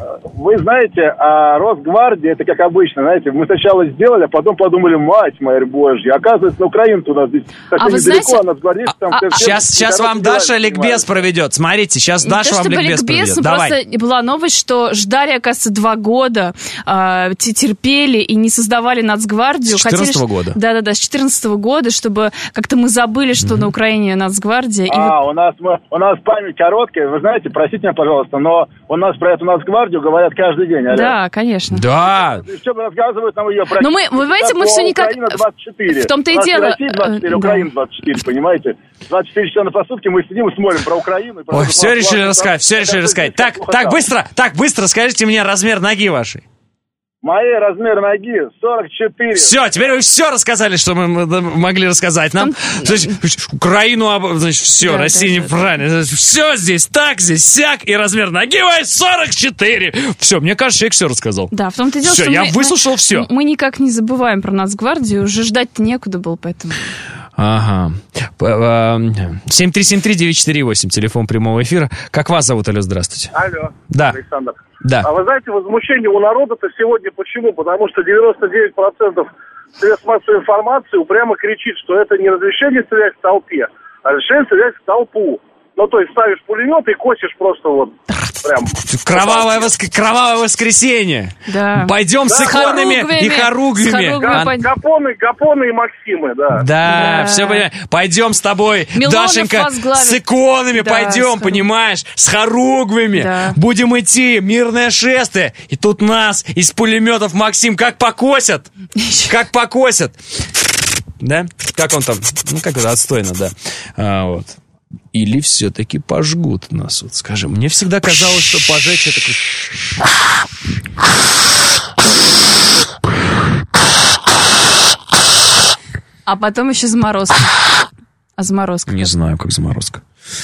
Вы знаете, а Росгвардия, это как обычно, знаете, мы сначала сделали, а потом подумали, мать моя Божья, оказывается, на Украину у нас здесь совсем недалеко, а нацгвардейцы там...
Сейчас вам Даша ликбез проведет, смотрите, сейчас Даша вам ликбез проведет. Давай.
Просто была новость, что ждали, оказывается, 2 года, терпели и не создавали Нацгвардию.
С 14 года?
Да, с 14 года, чтобы как-то мы забыли, что на Украине Нацгвардия.
У нас память короткая, вы знаете, простите меня, пожалуйста, но у нас про эту Нацгвардию говорят каждый день.
Да, конечно.
Да.
Все рассказывают нам ее
но мы, вы знаете, мы все никак...
Украина 24.
В том-то и дело.
Россия 24, Украина 24, понимаете? 24 часа на сутки мы сидим и смотрим про Украину.
Ой, все решили рассказать. Так, быстро скажите мне размер ноги вашей.
Мои размер ноги 44.
Все, теперь вы все рассказали, что мы могли рассказать нам. Значит, Украину, значит, все, Россия неправильно. Все здесь так, здесь сяк, и размер ноги 44. Все, мне кажется, человек все рассказал.
Да, в том-то и дело,
все,
что
я выслушал все.
Мы никак не забываем про Нацгвардию, уже ждать-то некуда было, поэтому...
Ага. 7373948, телефон прямого эфира. Как вас зовут, алло, здравствуйте.
Алло,
да.
Александр.
Да.
А вы знаете, возмущение у народа-то сегодня почему? Потому что 99% средств массовой информации упрямо кричит, что это не разрешение стрелять в толпе, а разрешение стрелять в толпу. Ну, то есть ставишь пулемет и косишь просто вот прям...
Кровавое воскресенье.
Да.
Пойдем с иконами и хоругвями.
Гапоны и Максимы, да.
Да, все понимаю. Пойдем с тобой,
Милонов
Дашенька,
возглавит.
с иконами пойдем, понимаешь, с хоругвями.
Да.
Будем идти, мирное шествие. И тут нас из пулеметов, Максим, как покосят. Да? Как он там? Ну, как это, отстойно, да. Вот. Или все-таки пожгут нас, вот скажи. Мне всегда казалось, что пожечь это...
А потом еще заморозка. А заморозка?
Не знаю, как заморозка.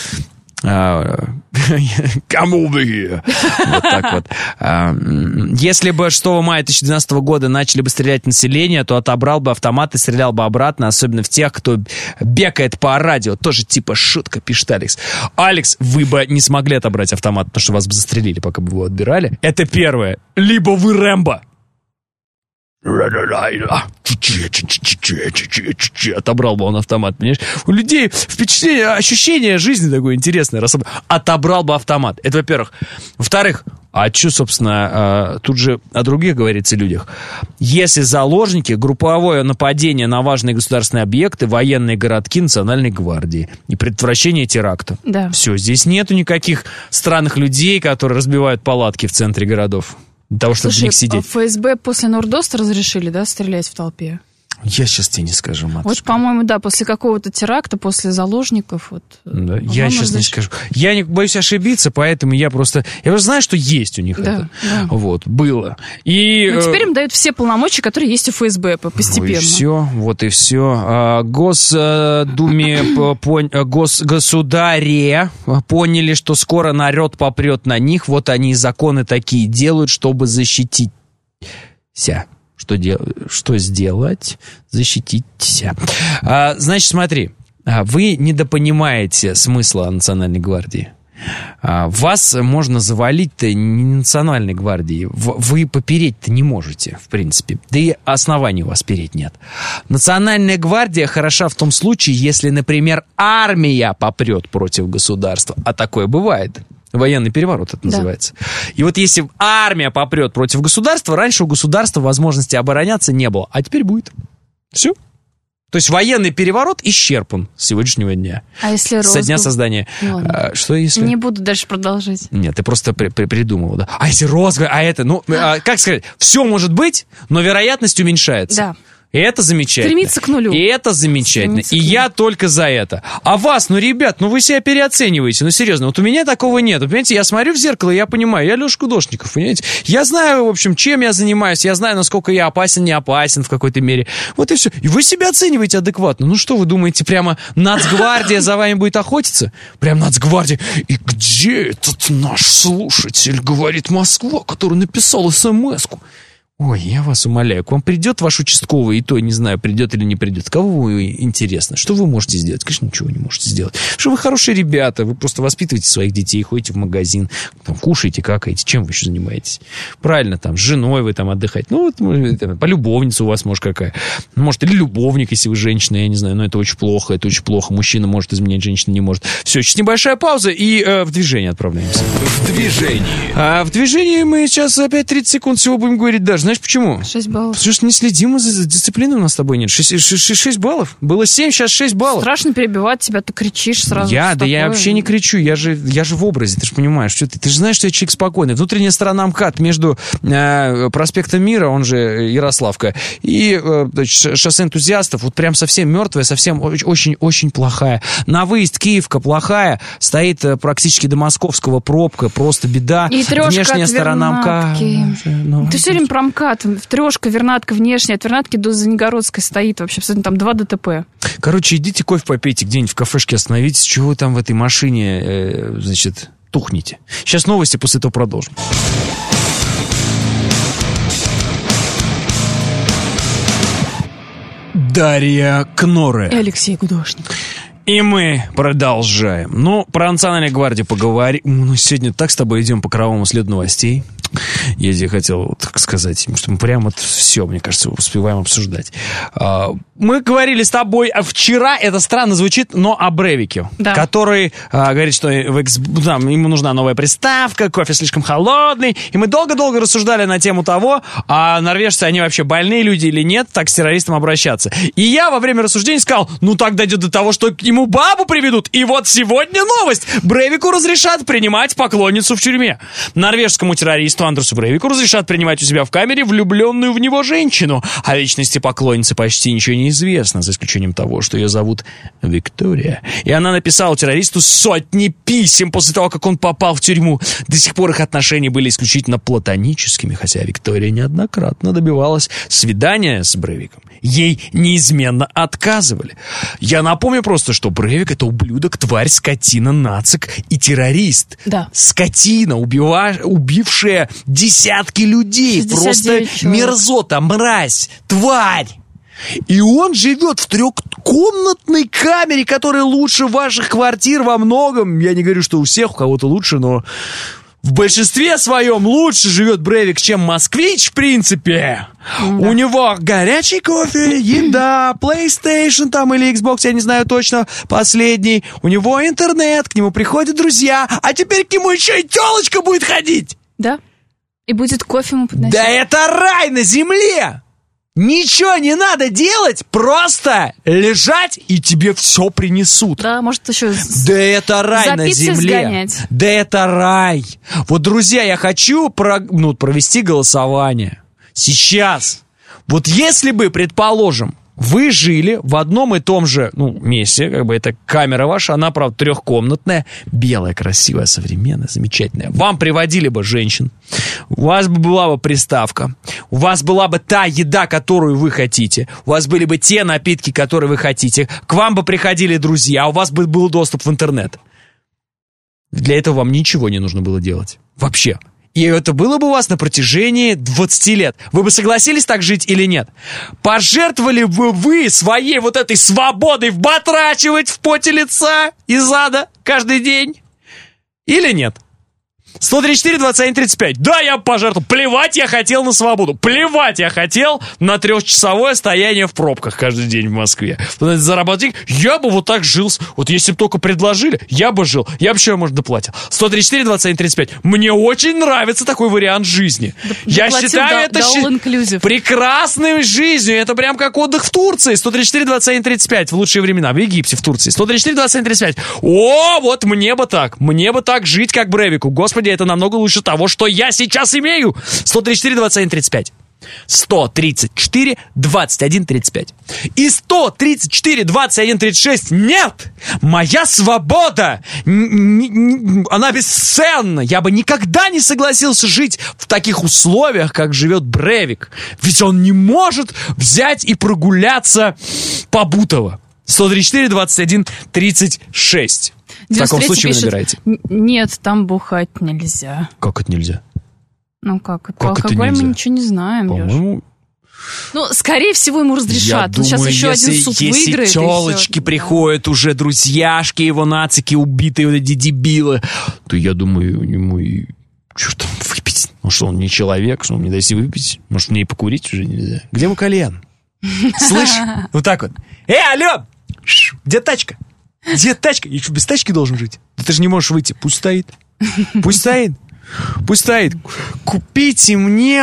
Кому бы? Вот так вот. Если бы 6 мая 2012 года начали бы стрелять в население, то отобрал бы автомат и стрелял бы обратно, особенно в тех, кто бекает по радио. Тоже типа шутка, пишет Алекс. Алекс, вы бы не смогли отобрать автомат, потому что вас бы застрелили, пока бы его отбирали. Это первое. Либо вы Рэмбо. Отобрал бы он автомат, понимаешь? У людей впечатление, ощущение жизни такое интересное. Отобрал бы автомат. Это во-первых. Во-вторых, а что, собственно, тут же о других говорится людях. Если заложники, групповое нападение на важные государственные объекты, военные городки Национальной гвардии и предотвращение теракта.
Да.
Все, здесь нету никаких странных людей, которые разбивают палатки в центре городов. Для того, чтобы в них сидеть.
ФСБ после Нордоста разрешили, да, стрелять в толпе?
Я сейчас тебе не скажу, матушка.
Вот, по-моему, да, после какого-то теракта, после заложников. Вот,
да, я сейчас не скажу. Я не боюсь ошибиться, поэтому я просто знаю, что есть у них это. Да. Вот, было. И,
но теперь им дают все полномочия, которые есть у ФСБ постепенно.
Вот и все. Госдуме, государе поняли, что скоро народ попрет на них. Вот они законы такие делают, чтобы защититься. Что сделать? Защититься. Значит, смотри, вы недопонимаете смысла Национальной гвардии. Вас можно завалить-то не Национальной гвардией. Вы попереть-то не можете, в принципе. Да и оснований у вас переть нет. Национальная гвардия хороша в том случае, если, например, армия попрет против государства. А такое бывает. Военный переворот это называется. И вот если армия попрет против государства, раньше у государства возможности обороняться не было, а теперь будет. Все. То есть военный переворот исчерпан с сегодняшнего дня.
А если розгул?
Со дня создания. Что если?
Не буду дальше продолжать.
Нет, ты просто придумала, да. А если розгул, как сказать, все может быть, но вероятность уменьшается.
Да.
И это замечательно.
Стремиться к нулю.
И это замечательно. И я только за это. А вас, ребят, вы себя переоцениваете. Серьезно, вот у меня такого нет. Понимаете, я смотрю в зеркало, и я понимаю, я Леша Кудошников, понимаете? Я знаю, в общем, чем я занимаюсь. Я знаю, насколько я опасен, не опасен в какой-то мере. Вот и все. И вы себя оцениваете адекватно. Что вы думаете, прямо Нацгвардия за вами будет охотиться? Прям Нацгвардия. И где этот наш слушатель, говорит Москва, который написал смс-ку? Ой, я вас умоляю, к вам придет ваш участковый, и то, не знаю, придет или не придет. Кого вы интересно? Что вы можете сделать? Конечно, ничего не можете сделать. Что вы хорошие ребята, вы просто воспитываете своих детей, ходите в магазин, там, кушаете, какаете. Чем вы еще занимаетесь? Правильно, там, с женой вы там отдыхаете. Ну, вот, полюбовница у вас, может, какая. Может, или любовник, если вы женщина, я не знаю, но это очень плохо, это очень плохо. Мужчина может изменять, женщина не может. Все, сейчас небольшая пауза, и в движение отправляемся.
В движении.
А в движении мы сейчас опять 30 секунд всего будем говорить даже. Знаешь почему?
6 баллов.
Потому что не следим за дисциплиной, у нас с тобой нет. 6 баллов? Было 7, сейчас 6 баллов.
Страшно перебивать тебя, ты кричишь сразу.
Я вообще не кричу, я же в образе, ты же понимаешь. Что ты же знаешь, что я человек спокойный. Внутренняя сторона МКАД между проспектом Мира, он же Ярославка, и шоссе энтузиастов, вот прям совсем мертвая, совсем очень-очень плохая. На выезд Киевка плохая, стоит практически до Московского пробка, просто беда.
И трешка
внешняя сторона МКАД.
Ты все время про МКАД. Трешка, Вернадка внешняя, от Вернадки до Звенигородской стоит вообще, абсолютно там 2 ДТП.
Короче, идите кофе попейте, где-нибудь в кафешке остановитесь, чего вы там в этой машине, тухните. Сейчас новости, после этого продолжим. Дарья Кноре.
И Алексей Гудошник.
И мы продолжаем. Ну, про Национальную гвардию поговорим. Ну, сегодня так с тобой идем по кровавому следу новостей. Я тебе хотел сказать, что мы прямо вот все, мне кажется, успеваем обсуждать. Мы говорили с тобой вчера, это странно звучит, но о Брейвике, да. Который говорит, что ему нужна новая приставка, кофе слишком холодный. И мы долго-долго рассуждали на тему того, а норвежцы, они вообще больные люди или нет, так с террористом обращаться. И я во время рассуждений сказал, ну так дойдет до того, что ему бабу приведут. И вот сегодня новость. Брейвику разрешат принимать поклонницу в тюрьме. Норвежскому террористу Андерсу Брейвику разрешат принимать у себя в камере влюбленную в него женщину. О личности поклонницы почти ничего не известно, за исключением того, что ее зовут Виктория. И она написала террористу сотни писем после того, как он попал в тюрьму. До сих пор их отношения были исключительно платоническими, хотя Виктория неоднократно добивалась свидания с Брейвиком. Ей неизменно отказывали. Я напомню просто, что Брейвик — это ублюдок, тварь, скотина, нацик и террорист.
Да.
Скотина, убившая десятки людей. Просто мерзота, мразь, тварь. И он живет в 3-комнатной камере, которая лучше ваших квартир во многом. Я не говорю, что у всех, у кого-то лучше, но в большинстве своем лучше живет Брейвик, чем москвич, в принципе. Да. У него горячий кофе, еда, PlayStation там или Xbox, я не знаю точно, последний. У него интернет, к нему приходят друзья, а теперь к нему еще и телочка будет ходить.
Да, и будет кофе ему подносить.
Да это рай на земле! Ничего не надо делать, просто лежать, и тебе все принесут.
Да, может еще
да это рай на земле.
Сгонять.
Да это рай. Вот, друзья, я хочу провести голосование. Сейчас. Вот если бы, предположим, вы жили в одном и том же месте, как бы это камера ваша, она, правда, 3-комнатная, белая, красивая, современная, замечательная. Вам приводили бы женщин, у вас бы была бы приставка, у вас была бы та еда, которую вы хотите, у вас были бы те напитки, которые вы хотите, к вам бы приходили друзья, у вас бы был доступ в интернет. Для этого вам ничего не нужно было делать. Вообще. И это было бы у вас на протяжении 20 лет. Вы бы согласились так жить или нет? Пожертвовали бы вы своей вот этой свободой вбатрачивать в поте лица и зада каждый день? Или нет? 134-21-35. Да, я пожертвовал. Плевать я хотел на свободу. Плевать я хотел на 3-часовое стояние в пробках каждый день в Москве. Заработать, я бы вот так жил. Вот если бы только предложили, я бы жил. Я бы еще, может, доплатил. 134-21-35. Мне очень нравится такой вариант жизни. Я считаю это прекрасной жизнью. Это прям как отдых в Турции. 134-21-35 в лучшие времена. В Египте, в Турции. 134-21-35. О, вот мне бы так. Мне бы так жить, как Брейвику. Господи, это намного лучше того, что я сейчас имею. 134-21-35. 134-21-35. И 134-21-36. Нет! Моя свобода! Она бесценна! Я бы никогда не согласился жить в таких условиях, как живет Брейвик. Ведь он не может взять и прогуляться по Бутово. 134-21-36. В таком случае вы набираете.
Нет, там бухать нельзя.
Как это нельзя?
Ну как? По алкоголю мы ничего не знаем,
по-моему...
Ну, скорее всего, ему разрешат.
Я думаю,
сейчас еще один суд выиграет.
Если телочки приходят уже, друзьяшки его нацики, убитые вот эти дебилы, то я думаю, ему и... Что там выпить? Ну что, он не человек, что он мне даст выпить? Может, мне и покурить уже нельзя? Где мой кальян? Слышь? Вот так вот. Алло! Где тачка? Где тачка? Я что, без тачки должен жить? Да ты же не можешь выйти. Пусть стоит. Пусть стоит. Пусть стоит. Купите мне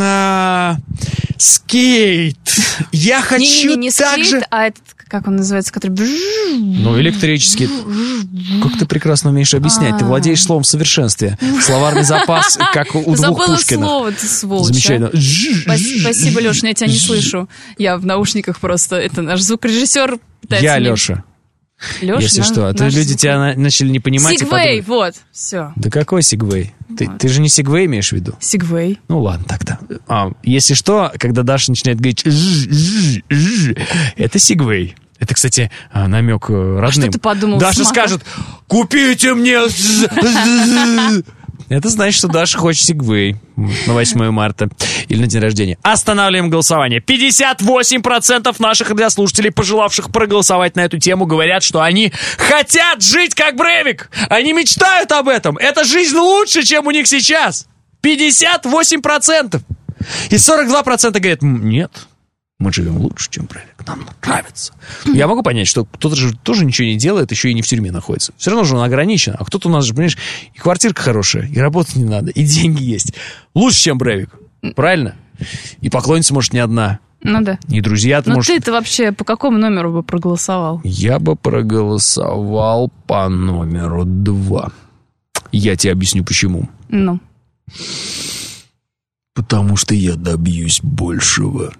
скейт. Я хочу
не
так
скейт,
же...
а этот, как он называется, который...
Ну, электрический. Как ты прекрасно умеешь объяснять. Ты владеешь словом в совершенстве. Словарный запас, как у двух
Забыла
Пушкина.
слово, ты сволочь.
Замечательно.
Спасибо, Леша, я тебя не слышу. Я в наушниках просто. Это наш звукорежиссер.
Я Леша.
Леша,
если что. А то люди тебя начали не понимать.
Сигвей, вот, все.
Да какой сигвей?
Вот.
Ты же не сигвей имеешь в виду?
Сигвей.
Ну ладно, тогда. Если что, когда Даша начинает говорить это сигвей. Это, кстати, намек родным.
А что ты подумал?
Даша скажет, купите мне... Это значит, что Даша хочет сигвей на 8 марта или на день рождения. Останавливаем голосование. 58% наших радиослушателей, пожелавших проголосовать на эту тему, говорят, что они хотят жить как Брейвик. Они мечтают об этом. Эта жизнь лучше, чем у них сейчас. 58%. И 42% говорят, нет, мы живем лучше, чем Брейвик. Нам нравится. Я могу понять, что кто-то же тоже ничего не делает, еще и не в тюрьме находится. Все равно же он ограничен. А кто-то у нас же, понимаешь, и квартирка хорошая, и работать не надо, и деньги есть. Лучше, чем Брейвик. Правильно? И поклонница, может, не одна.
Ну да.
И друзья-то,
Но
может...
ты-то вообще по какому номеру бы проголосовал?
Я бы проголосовал по номеру 2. Я тебе объясню, почему.
Ну.
Потому что я добьюсь большего.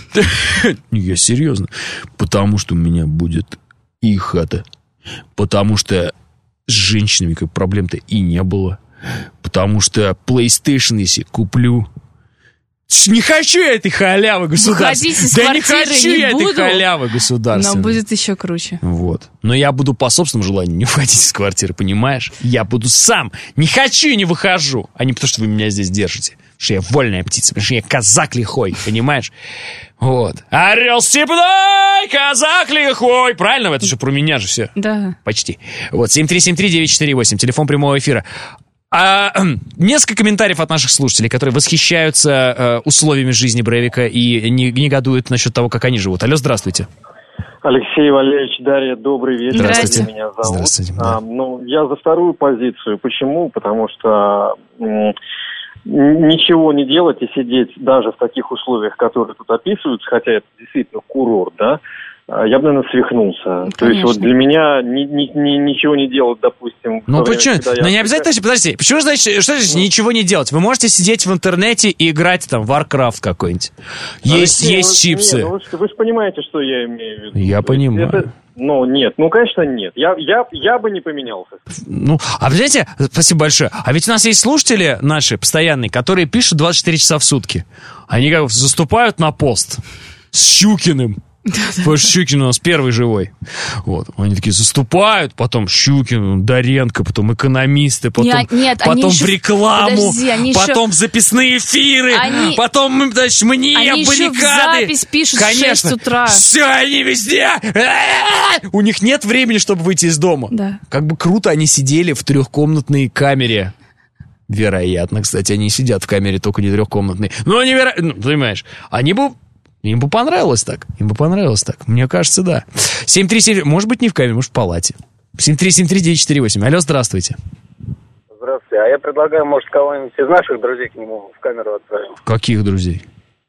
Я серьезно. Потому что у меня будет и хата. Потому что с женщинами как проблем-то и не было. Потому что PlayStation, если куплю... Не хочу я этой халявы государства. Да не хочу я этой халявы государства.
Но будет еще круче.
Вот. Но я буду по собственному желанию не выходить из квартиры, понимаешь? Я буду сам. Не хочу и не выхожу. А не потому, что вы меня здесь держите. Потому что я вольная птица. Потому что я казак лихой, понимаешь? Вот. Орел степной, казак лихой. Правильно? Это же про меня же все.
Да.
Почти. Вот. 7373948. Телефон прямого эфира. Несколько комментариев от наших слушателей, которые восхищаются условиями жизни Брейвика и негодуют насчет того, как они живут. Алло, здравствуйте.
Алексей Валерьевич, Дарья, добрый вечер.
Здравствуйте.
Меня зовут.
Здравствуйте. Да.
Я за вторую позицию. Почему? Потому что ничего не делать и сидеть даже в таких условиях, которые тут описываются, хотя это действительно курорт, да, я бы, наверное, свихнулся. Конечно. То есть вот для меня ничего не делать, допустим...
Ну почему? Ну не обязательно, подождите, почему значит, что значит ничего не делать? Вы можете сидеть в интернете и играть там в Warcraft какой-нибудь. Есть чипсы.
Нет, вы же понимаете, что я имею в виду.
Я понимаю.
Нет, конечно, нет. Я бы не поменялся.
Ну, а вы знаете, спасибо большое. А ведь у нас есть слушатели наши постоянные, которые пишут 24 часа в сутки. Они как заступают на пост с Щукиным. Потому что Щукин у нас первый живой. Вот. Они такие заступают, потом Щукин, Доренко, потом экономисты, потом, потом в рекламу, потом в записные эфиры, потом, значит, мне
они
баррикады.
Еще в запись пишут.
Конечно.
В 6 утра.
Все, они везде. У них нет времени, чтобы выйти из дома.
Да.
Как бы круто они сидели в трехкомнатной камере. Вероятно, кстати, они сидят в камере, только не трехкомнатной. Но они, понимаешь, им бы понравилось так. Мне кажется, да. 737, может быть, не в камере, может, в палате. 7373948. Алло, здравствуйте.
Здравствуйте. А я предлагаю, может, кого-нибудь из наших друзей к нему в камеру отправим.
Каких друзей?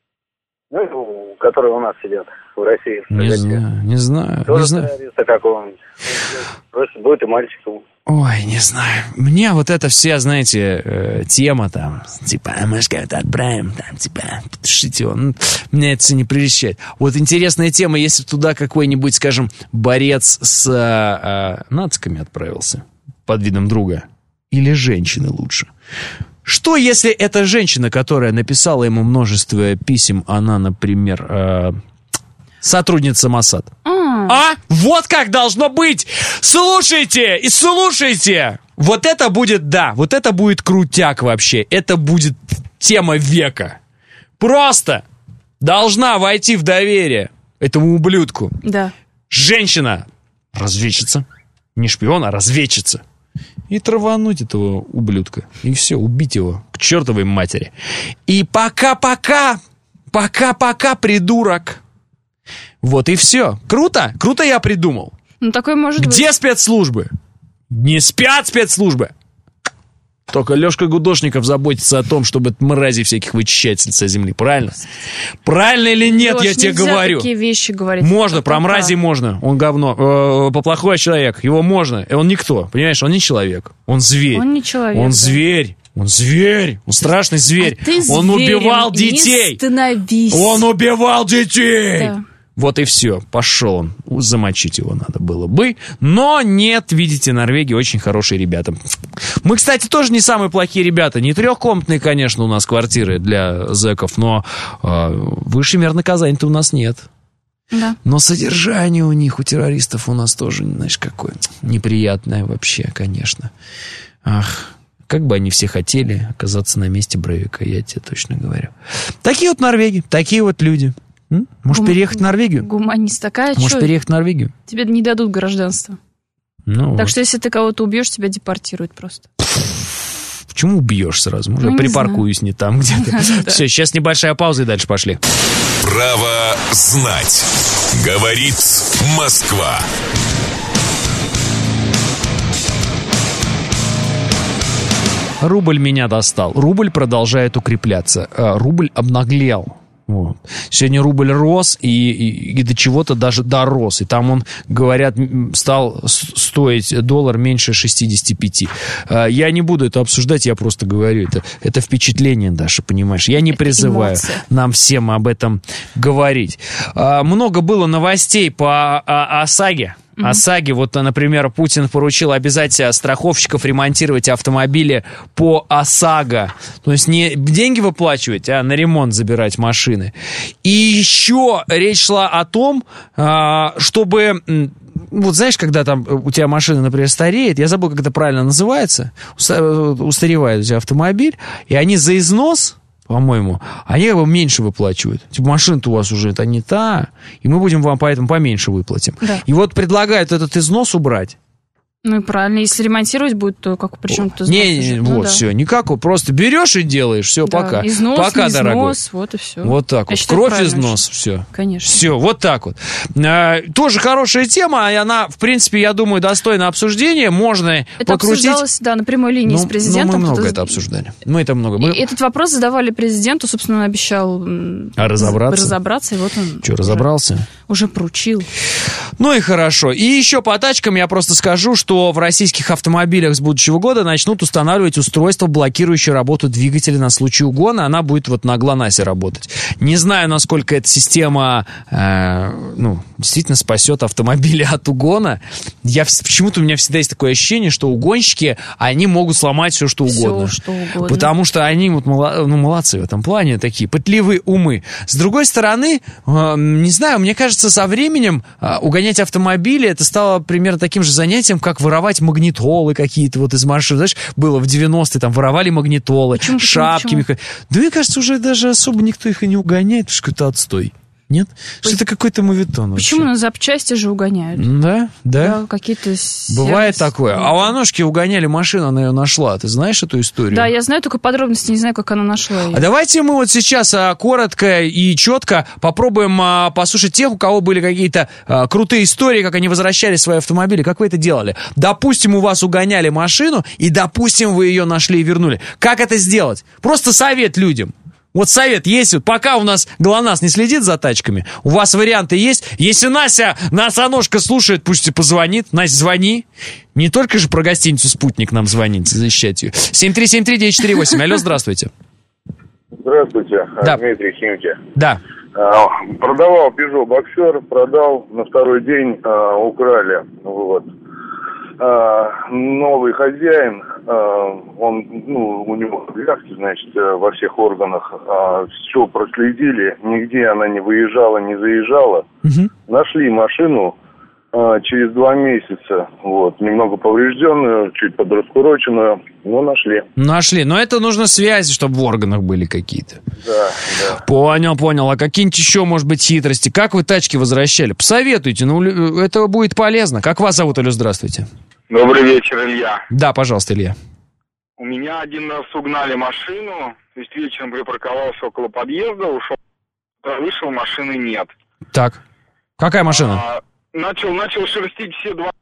Ну, которые у нас сидят в России.
Не знаю.
Тоже террориста какого-нибудь. Просто будет и мальчиком.
Ой, не знаю. Мне вот это вся, знаете, тема там, типа, мы же кого-то отправим, там, типа, подушите его. Меня это все не прельщает. Вот интересная тема, если туда какой-нибудь, скажем, борец с нациками отправился под видом друга. Или женщины лучше. Что, если эта женщина, которая написала ему множество писем, она, например, сотрудница Моссад? Вот как должно быть! Слушайте и слушайте! Вот это будет, да, вот это будет крутяк вообще. Это будет тема века. Просто должна войти в доверие этому ублюдку.
Да.
Женщина разведчица. Не шпион, а разведчица. И травануть этого ублюдка. И все, убить его к чертовой матери. И пока-пока, придурок. Вот и все. Круто? Круто я придумал.
Ну, такой может быть.
Где спецслужбы? Не спят спецслужбы. Только Лешка Гудошников заботится о том, чтобы мрази всяких вычищать с лица земли. Правильно? Правильно или нет, Леш, я тебе говорю.
Такие вещи говорить.
Можно, про мрази можно. Он говно. Плохой человек. Его можно. Он никто. Понимаешь, он не человек. Он зверь.
Он не человек.
Он
да.
зверь. Он зверь. Он страшный зверь.
А ты
он убивал детей.
Не становись.
Он убивал детей.
Да.
Вот и все, пошел он. Замочить его надо было бы. Но нет, видите, Норвегия очень хорошие ребята. Мы, кстати, тоже не самые плохие ребята. Не трехкомнатные, конечно, у нас квартиры для зэков, но выше мер наказания-то у нас нет.
Да.
Но содержание у них, у террористов, у нас тоже, знаешь, какое неприятное вообще, конечно. Ах, как бы они все хотели оказаться на месте Брейвика, я тебе точно говорю. Такие вот норвеги, такие вот люди. Можешь переехать в Норвегию?
Гуманист такая.
Можешь переехать в Норвегию?
Тебе не дадут гражданство.
Ну,
так
вот.
что если ты кого-то убьешь, тебя депортируют просто.
Почему убьешь сразу? Может, я припаркуюсь не там где-то. Все, сейчас небольшая пауза и дальше пошли.
Право знать. Говорит Москва.
Рубль меня достал. Рубль продолжает укрепляться. Рубль обнаглел. Вот. Сегодня рубль рос и до чего-то даже дорос. И там он, говорят, стал стоить доллар меньше 65. Я не буду это обсуждать, я просто говорю. Это впечатление, Даша, понимаешь? Я не призываю нам всем об этом говорить. Много было новостей по ОСАГО. ОСАГО, вот, например, Путин поручил обязать страховщиков ремонтировать автомобили по ОСАГО. То есть не деньги выплачивать, а на ремонт забирать машины. И еще речь шла о том, чтобы... Вот знаешь, когда там у тебя машина, например, стареет, я забыл, как это правильно называется, устаревает у тебя автомобиль, и они за износ... По-моему, они как бы меньше выплачивают. Типа, машина-то у вас уже это не та, и мы будем вам поэтому поменьше выплатим.
Да.
И вот предлагают этот износ убрать.
Ну и правильно, если ремонтировать будет, то как причем тут
не, вот, да. Все, никак, просто берешь и делаешь, все, да. Пока.
Износ,
пока,
износ,
дорогой.
Вот и все.
Вот так вот, кровь, износ, все.
Конечно.
Все, вот так вот. Тоже хорошая тема, и она, в принципе, я думаю, достойна обсуждения, можно
это
покрутить. Это
обсуждалось, да, на прямой линии с президентом.
Мы много это обсуждали. Мы это много.
Этот вопрос задавали президенту, собственно, он обещал разобраться, и вот он
что, разобрался?
Уже поручил.
Ну и хорошо. И еще по тачкам я просто скажу, что в российских автомобилях с будущего года начнут устанавливать устройство, блокирующее работу двигателя на случай угона. Она будет вот на ГЛОНАССе работать. Не знаю, насколько эта система действительно спасет автомобили от угона. Почему-то у меня всегда есть такое ощущение, что угонщики, они могут сломать все, что угодно.
Все, что угодно.
Потому что они вот молодцы в этом плане, такие пытливые умы. С другой стороны, не знаю, мне кажется, со временем угонять автомобили, это стало примерно таким же занятием, как воровать магнитолы какие-то вот из машин. Знаешь, было в 90-е, там воровали магнитолы, шапки. Почему? Да мне кажется, уже даже особо никто их и не угоняет, потому что это отстой. Нет? Что это какой-то моветон.
Почему
вообще.
На запчасти же угоняют?
Да.
Какие-то
бывает такое. А у Аношки угоняли машину, она ее нашла. Ты знаешь эту историю?
Да, я знаю, только подробности не знаю, как она нашла ее.
А давайте мы вот сейчас коротко и четко попробуем послушать тех, у кого были какие-то крутые истории, как они возвращали свои автомобили. Как вы это делали? Допустим, у вас угоняли машину, и, допустим, вы ее нашли и вернули. Как это сделать? Просто совет людям. Вот совет есть, вот пока у нас ГЛОНАСС не следит за тачками, у вас варианты есть. Если Настя, Аношка слушает, пусть и позвонит. Настя, звони. Не только же про гостиницу «Спутник» нам звонить, защищать ее. 7373948. Алло, здравствуйте.
Здравствуйте,
да.
Дмитрий Химки.
Да.
Продавал Peugeot Boxer, продал, на второй день украли. Вот. Новый хозяин, у него обвязки, значит, во всех органах, все проследили, нигде она не выезжала, не заезжала. Нашли машину, через 2 месяца. Вот. Немного поврежденную, чуть подраскуроченную, но нашли.
Нашли. Но это нужно связи, чтобы в органах были какие-то.
Да.
Понял. А какие-нибудь еще, может быть, хитрости? Как вы тачки возвращали? Посоветуйте, это будет полезно. Как вас зовут, Алло, здравствуйте?
Добрый вечер, Илья.
Да, пожалуйста, Илья.
У меня один раз угнали машину, то есть вечером припарковался около подъезда, ушел, вышел, машины нет.
Так, какая машина?
Начал шерстить все 2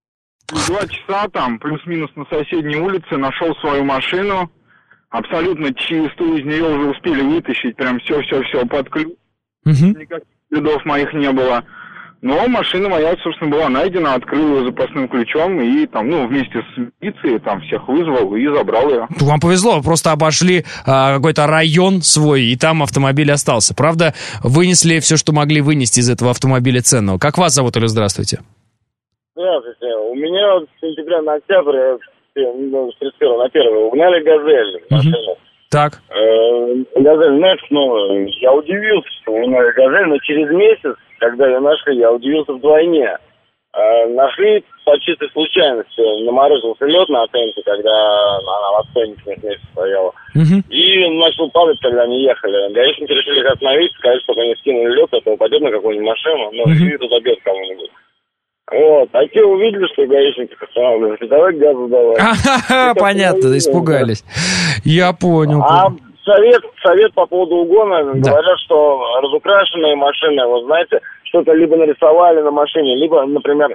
часа там, плюс-минус на соседней улице, нашел свою машину, абсолютно чистую, из нее уже успели вытащить, прям все под ключ. Никаких следов моих не было. Но машина моя, собственно, была найдена, открыл ее запасным ключом и там, вместе с милицией там всех вызвал и забрал ее.
Вам повезло, вы просто обошли какой-то район свой, и там автомобиль остался. Правда, вынесли все, что могли вынести из этого автомобиля ценного. Как вас зовут, Алло, здравствуйте?
Здравствуйте. У меня с сентября на октябрь, с 31 на 1 угнали «Газель» машину.
Так.
«Газель» Next новая. Я удивился, что угнали «Газель», но через месяц, когда ее нашли, я удивился вдвойне. Нашли по чистой случайности. Наморозился лед на оценке, когда она в отстойнике месте стояла. И начал падать, когда они ехали. Гаишники решили их остановить, сказать, чтобы они скинули лед, а то упадет на какую-нибудь машину, и тут обед кому-нибудь. Вот. А те увидели, что гаишники останавливаются. Давай газу давай.
Понятно, испугались. Я понял.
Совет по поводу угона. Говорят, что разукрашенные машины, вы знаете, что-то либо нарисовали на машине, либо, например,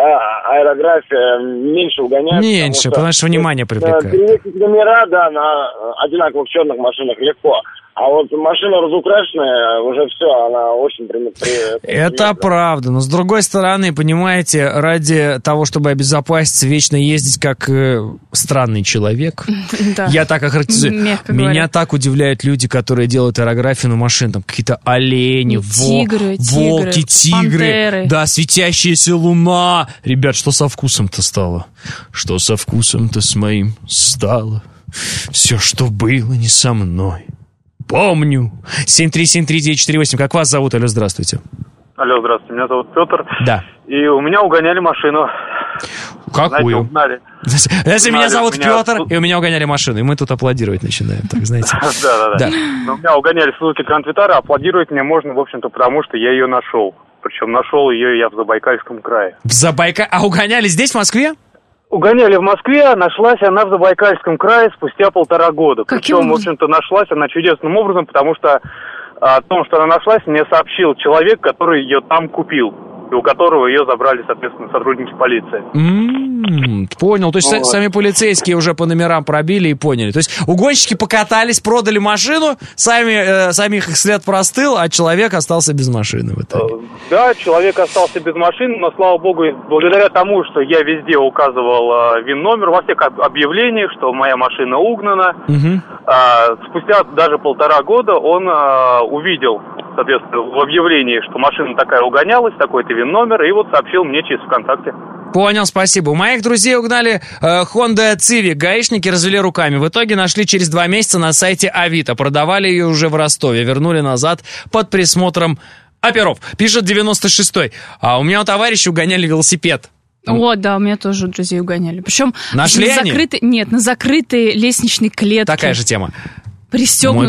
аэрография меньше угоняет.
Меньше, потому что внимание привлекает.
Перевесить номера, на одинаковых черных машинах легко. А вот машина разукрашенная, уже все, она очень...
Это правда, но с другой стороны, понимаете, ради того, чтобы обезопаситься, вечно ездить как странный человек. Я так охарактеризую. Меня так удивляют люди, которые делают аэрографию на машин, там какие-то олени, волки, тигры, да, светящаяся луна. Ребят, что со вкусом-то стало? Что со вкусом-то с моим стало? Все, что было не со мной. Помню. 7373948. Как вас зовут? Алло, здравствуйте.
Алло, здравствуйте. Меня зовут Петр.
Да.
И у меня угоняли машину.
Какую?
Угнали.
Если меня зовут Петр, и у меня угоняли машину, и мы тут аплодировать начинаем, так, знаете.
Да. Но у меня угоняли с высылки Трансвитара, аплодировать мне можно, в общем-то, потому что я ее нашел. Причем нашел ее я в Забайкальском крае.
А угоняли здесь, в Москве?
Угоняли в Москве, нашлась она в Забайкальском крае спустя 1,5 года. Причем, в общем-то, нашлась она чудесным образом, потому что о том, что она нашлась, мне сообщил человек, который ее там купил, и у которого ее забрали, соответственно, сотрудники полиции.
Понял, то есть сами полицейские уже по номерам пробили и поняли. То есть угонщики покатались, продали машину, самих их след простыл, а человек остался без машины в итоге.
Да, человек остался без машины, но, слава богу, благодаря тому, что я везде указывал ВИН-номер во всех объявлениях, что моя машина угнана, спустя даже 1,5 года он увидел, соответственно, в объявлении, что машина такая угонялась, такой-то ВИН-номер, и вот сообщил мне через ВКонтакте.
Понял, спасибо. У моих друзей угнали Honda Civic. Гаишники развели руками. В итоге нашли через 2 месяца на сайте Авито. Продавали ее уже в Ростове. Вернули назад под присмотром оперов. Пишет 96-й. А у меня у товарища угоняли велосипед.
Вот, да, у меня тоже друзей угоняли. Причем
нашли они?
Нет, на закрытой лестничной клетке.
Такая же тема.
Пристегнутый.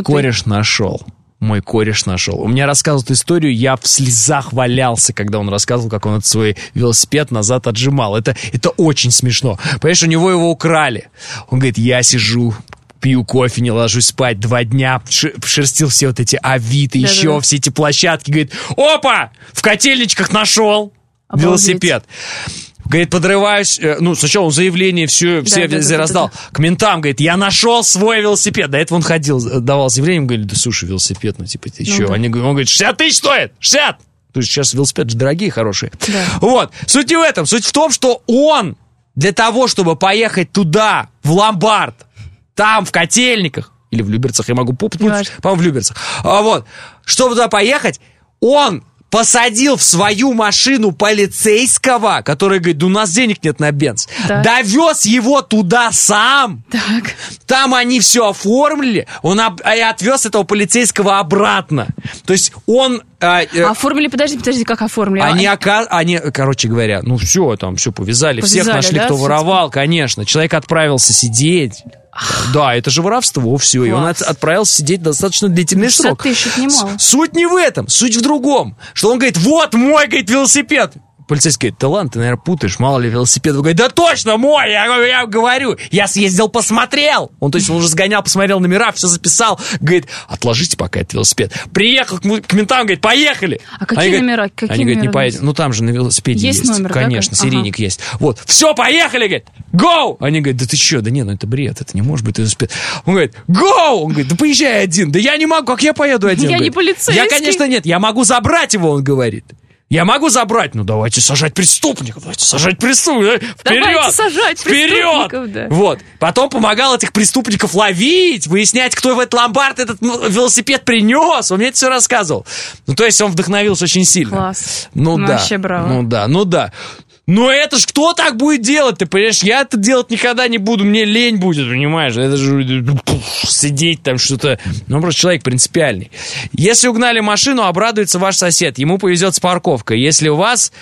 Мой кореш нашел. У меня рассказывают историю, я в слезах валялся, когда он рассказывал, как он этот свой велосипед назад отжимал. Это очень смешно. Понимаешь, у него его украли. Он говорит, я сижу, пью кофе, не ложусь спать 2 дня, шерстил все вот эти Авито, еще все эти площадки. Говорит, опа, в котельничках нашел велосипед. Говорит, подрываюсь, сначала он заявление все раздал. К ментам, говорит, я нашел свой велосипед. До этого он ходил, давал заявление, говорит, да слушай, велосипед, ты что? Он говорит, 60 тысяч стоит, 60! То есть сейчас велосипеды же дорогие, хорошие. Да. Вот, суть не в этом, суть в том, что он для того, чтобы поехать туда, в ломбард, там, в Котельниках, или в Люберцах, я могу путать, по-моему, в Люберцах, чтобы туда поехать, он посадил в свою машину полицейского, который говорит, да у нас денег нет на бенз. Так. Довез его туда сам.
Так.
Там они все оформили, он и отвез этого полицейского обратно. То есть он...
Оформили, подожди, как оформили?
Они, короче говоря, ну все, там все повязали всех нашли, да, кто воровал, конечно. Человек отправился сидеть. Да, это же воровство, все. Класс. И он отправился сидеть достаточно длительный срок. Суть не в этом, суть в другом. Что он говорит, вот мой, говорит, велосипед. Полицейский говорит, да ладно, ты, наверное, путаешь, мало ли велосипед. Он говорит, да точно мой, я говорю, я съездил, посмотрел. Он уже сгонял, посмотрел номера, все записал. Говорит, отложите пока этот велосипед. Приехал к ментам, говорит, поехали.
А какие номера?
Они говорят, не поедем. Ну там же на велосипеде есть номер, конечно, да? Серийник есть. Вот, все, поехали, говорит, go! Они говорят, да ты что, да нет, ну это бред, это не может быть велосипед. Он говорит, go! Он говорит, да поезжай один. Да я не могу, как я поеду один?
Я не полицейский.
Я, конечно, нет, я могу забрать его, он говорит. Я могу забрать? Ну, давайте сажать преступников. Вперед!
Давайте сажать преступников, да.
Вот. Потом помогал этих преступников ловить, выяснять, кто в этот ломбард этот велосипед принес. Он мне это все рассказывал. Ну, то есть он вдохновился очень сильно.
Класс.
Ну, да.
Вообще браво.
Ну, да. Но это ж кто так будет делать, ты понимаешь? Я это делать никогда не буду, мне лень будет, понимаешь? Это же сидеть там что-то. Ну, просто человек принципиальный. Если угнали машину, обрадуется ваш сосед. Ему повезет с парковкой. Если у вас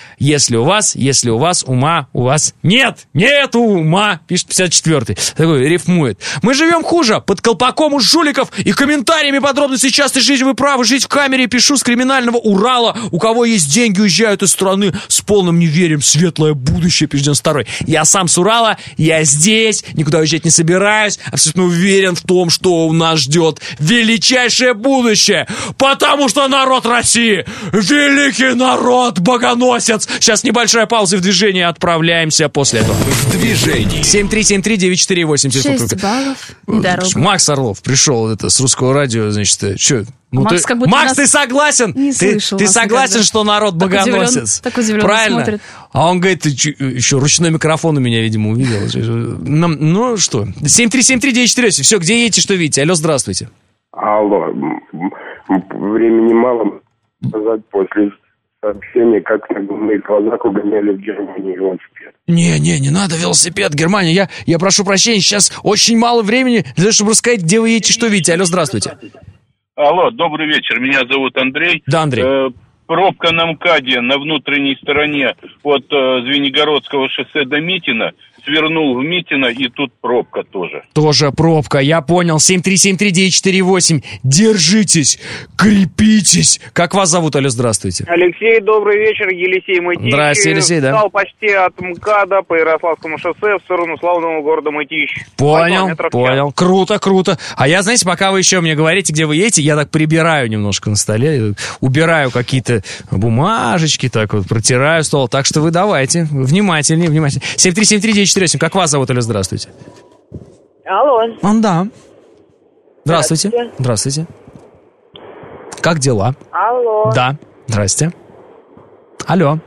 ума у вас нет. Нету ума, пишет 54-й. Такой рифмует. Мы живем хуже. Под колпаком у жуликов и комментариями подробностей частной жизни. Вы правы, жить в камере. Пишу с криминального Урала. У кого есть деньги, уезжают из страны с полным неверием. Светлое будущее, пишет 92-й. Я сам с Урала, я здесь, никуда уезжать не собираюсь, абсолютно уверен в том, что у нас ждет величайшее будущее, потому что народ России, великий народ, богоносец. Сейчас небольшая пауза в движении, отправляемся после этого.
В движении.
7373948.
6 баллов, дорога.
Макс Орлов пришел с русского радио, значит, что...
Ну,
Макс, ты согласен? Ты согласен, что народ богоносец?
Так удивленно
правильно?
Смотрит.
А он говорит, еще ручной микрофон у меня, видимо, увидел. Ну что, 7373948. Все, где едете, что видите? Алло, здравствуйте.
Алло, времени мало сказать после сообщения, как на моих глазах угоняли в Германии велосипед.
Не надо велосипед, Германия. Я прошу прощения, сейчас очень мало времени для того, чтобы рассказать, где вы едете, что видите. Алло, здравствуйте.
Алло, добрый вечер, меня зовут Андрей.
Да, Андрей.
Пробка на МКАДе на внутренней стороне от Звенигородского шоссе до Митина. Свернул в Митино, и тут пробка тоже.
Тоже пробка, я понял. 7373948. Держитесь, крепитесь. Как вас зовут, алло, здравствуйте.
Алексей, добрый вечер. Елисей Мытищ.
Здравствуйте, Елисей, да.
Стал почти от МКАДа по Ярославскому шоссе в сторону славного города Мытищ.
Понял. Круто. А я, знаете, пока вы еще мне говорите, где вы едете, я так прибираю немножко на столе, убираю какие-то бумажечки, так вот, протираю стол. Так что вы давайте, внимательнее. 7373948. Как вас зовут, алло, здравствуйте.
Алло.
Да. Здравствуйте. Как дела?
Алло.
Да. Здрасте. Алло.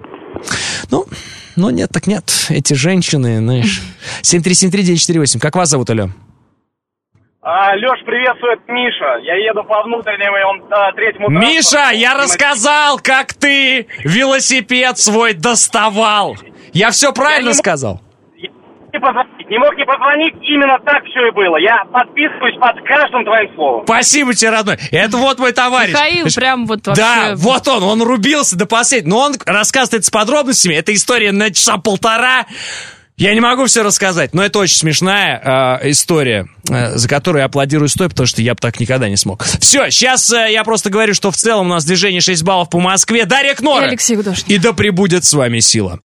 Ну нет, так нет. Эти женщины, знаешь. 7373948. Как вас зовут, алло?
Леш, приветствует Миша. Я еду по внутреннему, он третьему...
Миша, я рассказал, как ты велосипед свой доставал. Я все правильно сказал?
Не мог не позвонить, именно так все и было. Я подписываюсь под каждым твоим словом.
Спасибо тебе, родной. Это вот мой товарищ.
Михаил прям вот вообще...
Да, вот он рубился до последнего. Но он рассказывает с подробностями. Это история на часа полтора. Я не могу все рассказать, но это очень смешная история, за которую я аплодирую стоя, потому что я бы так никогда не смог. Все, сейчас я просто говорю, что в целом у нас движение 6 баллов по Москве. Дарья Кнора.
И Алексей Гудошник.
И да пребудет с вами сила.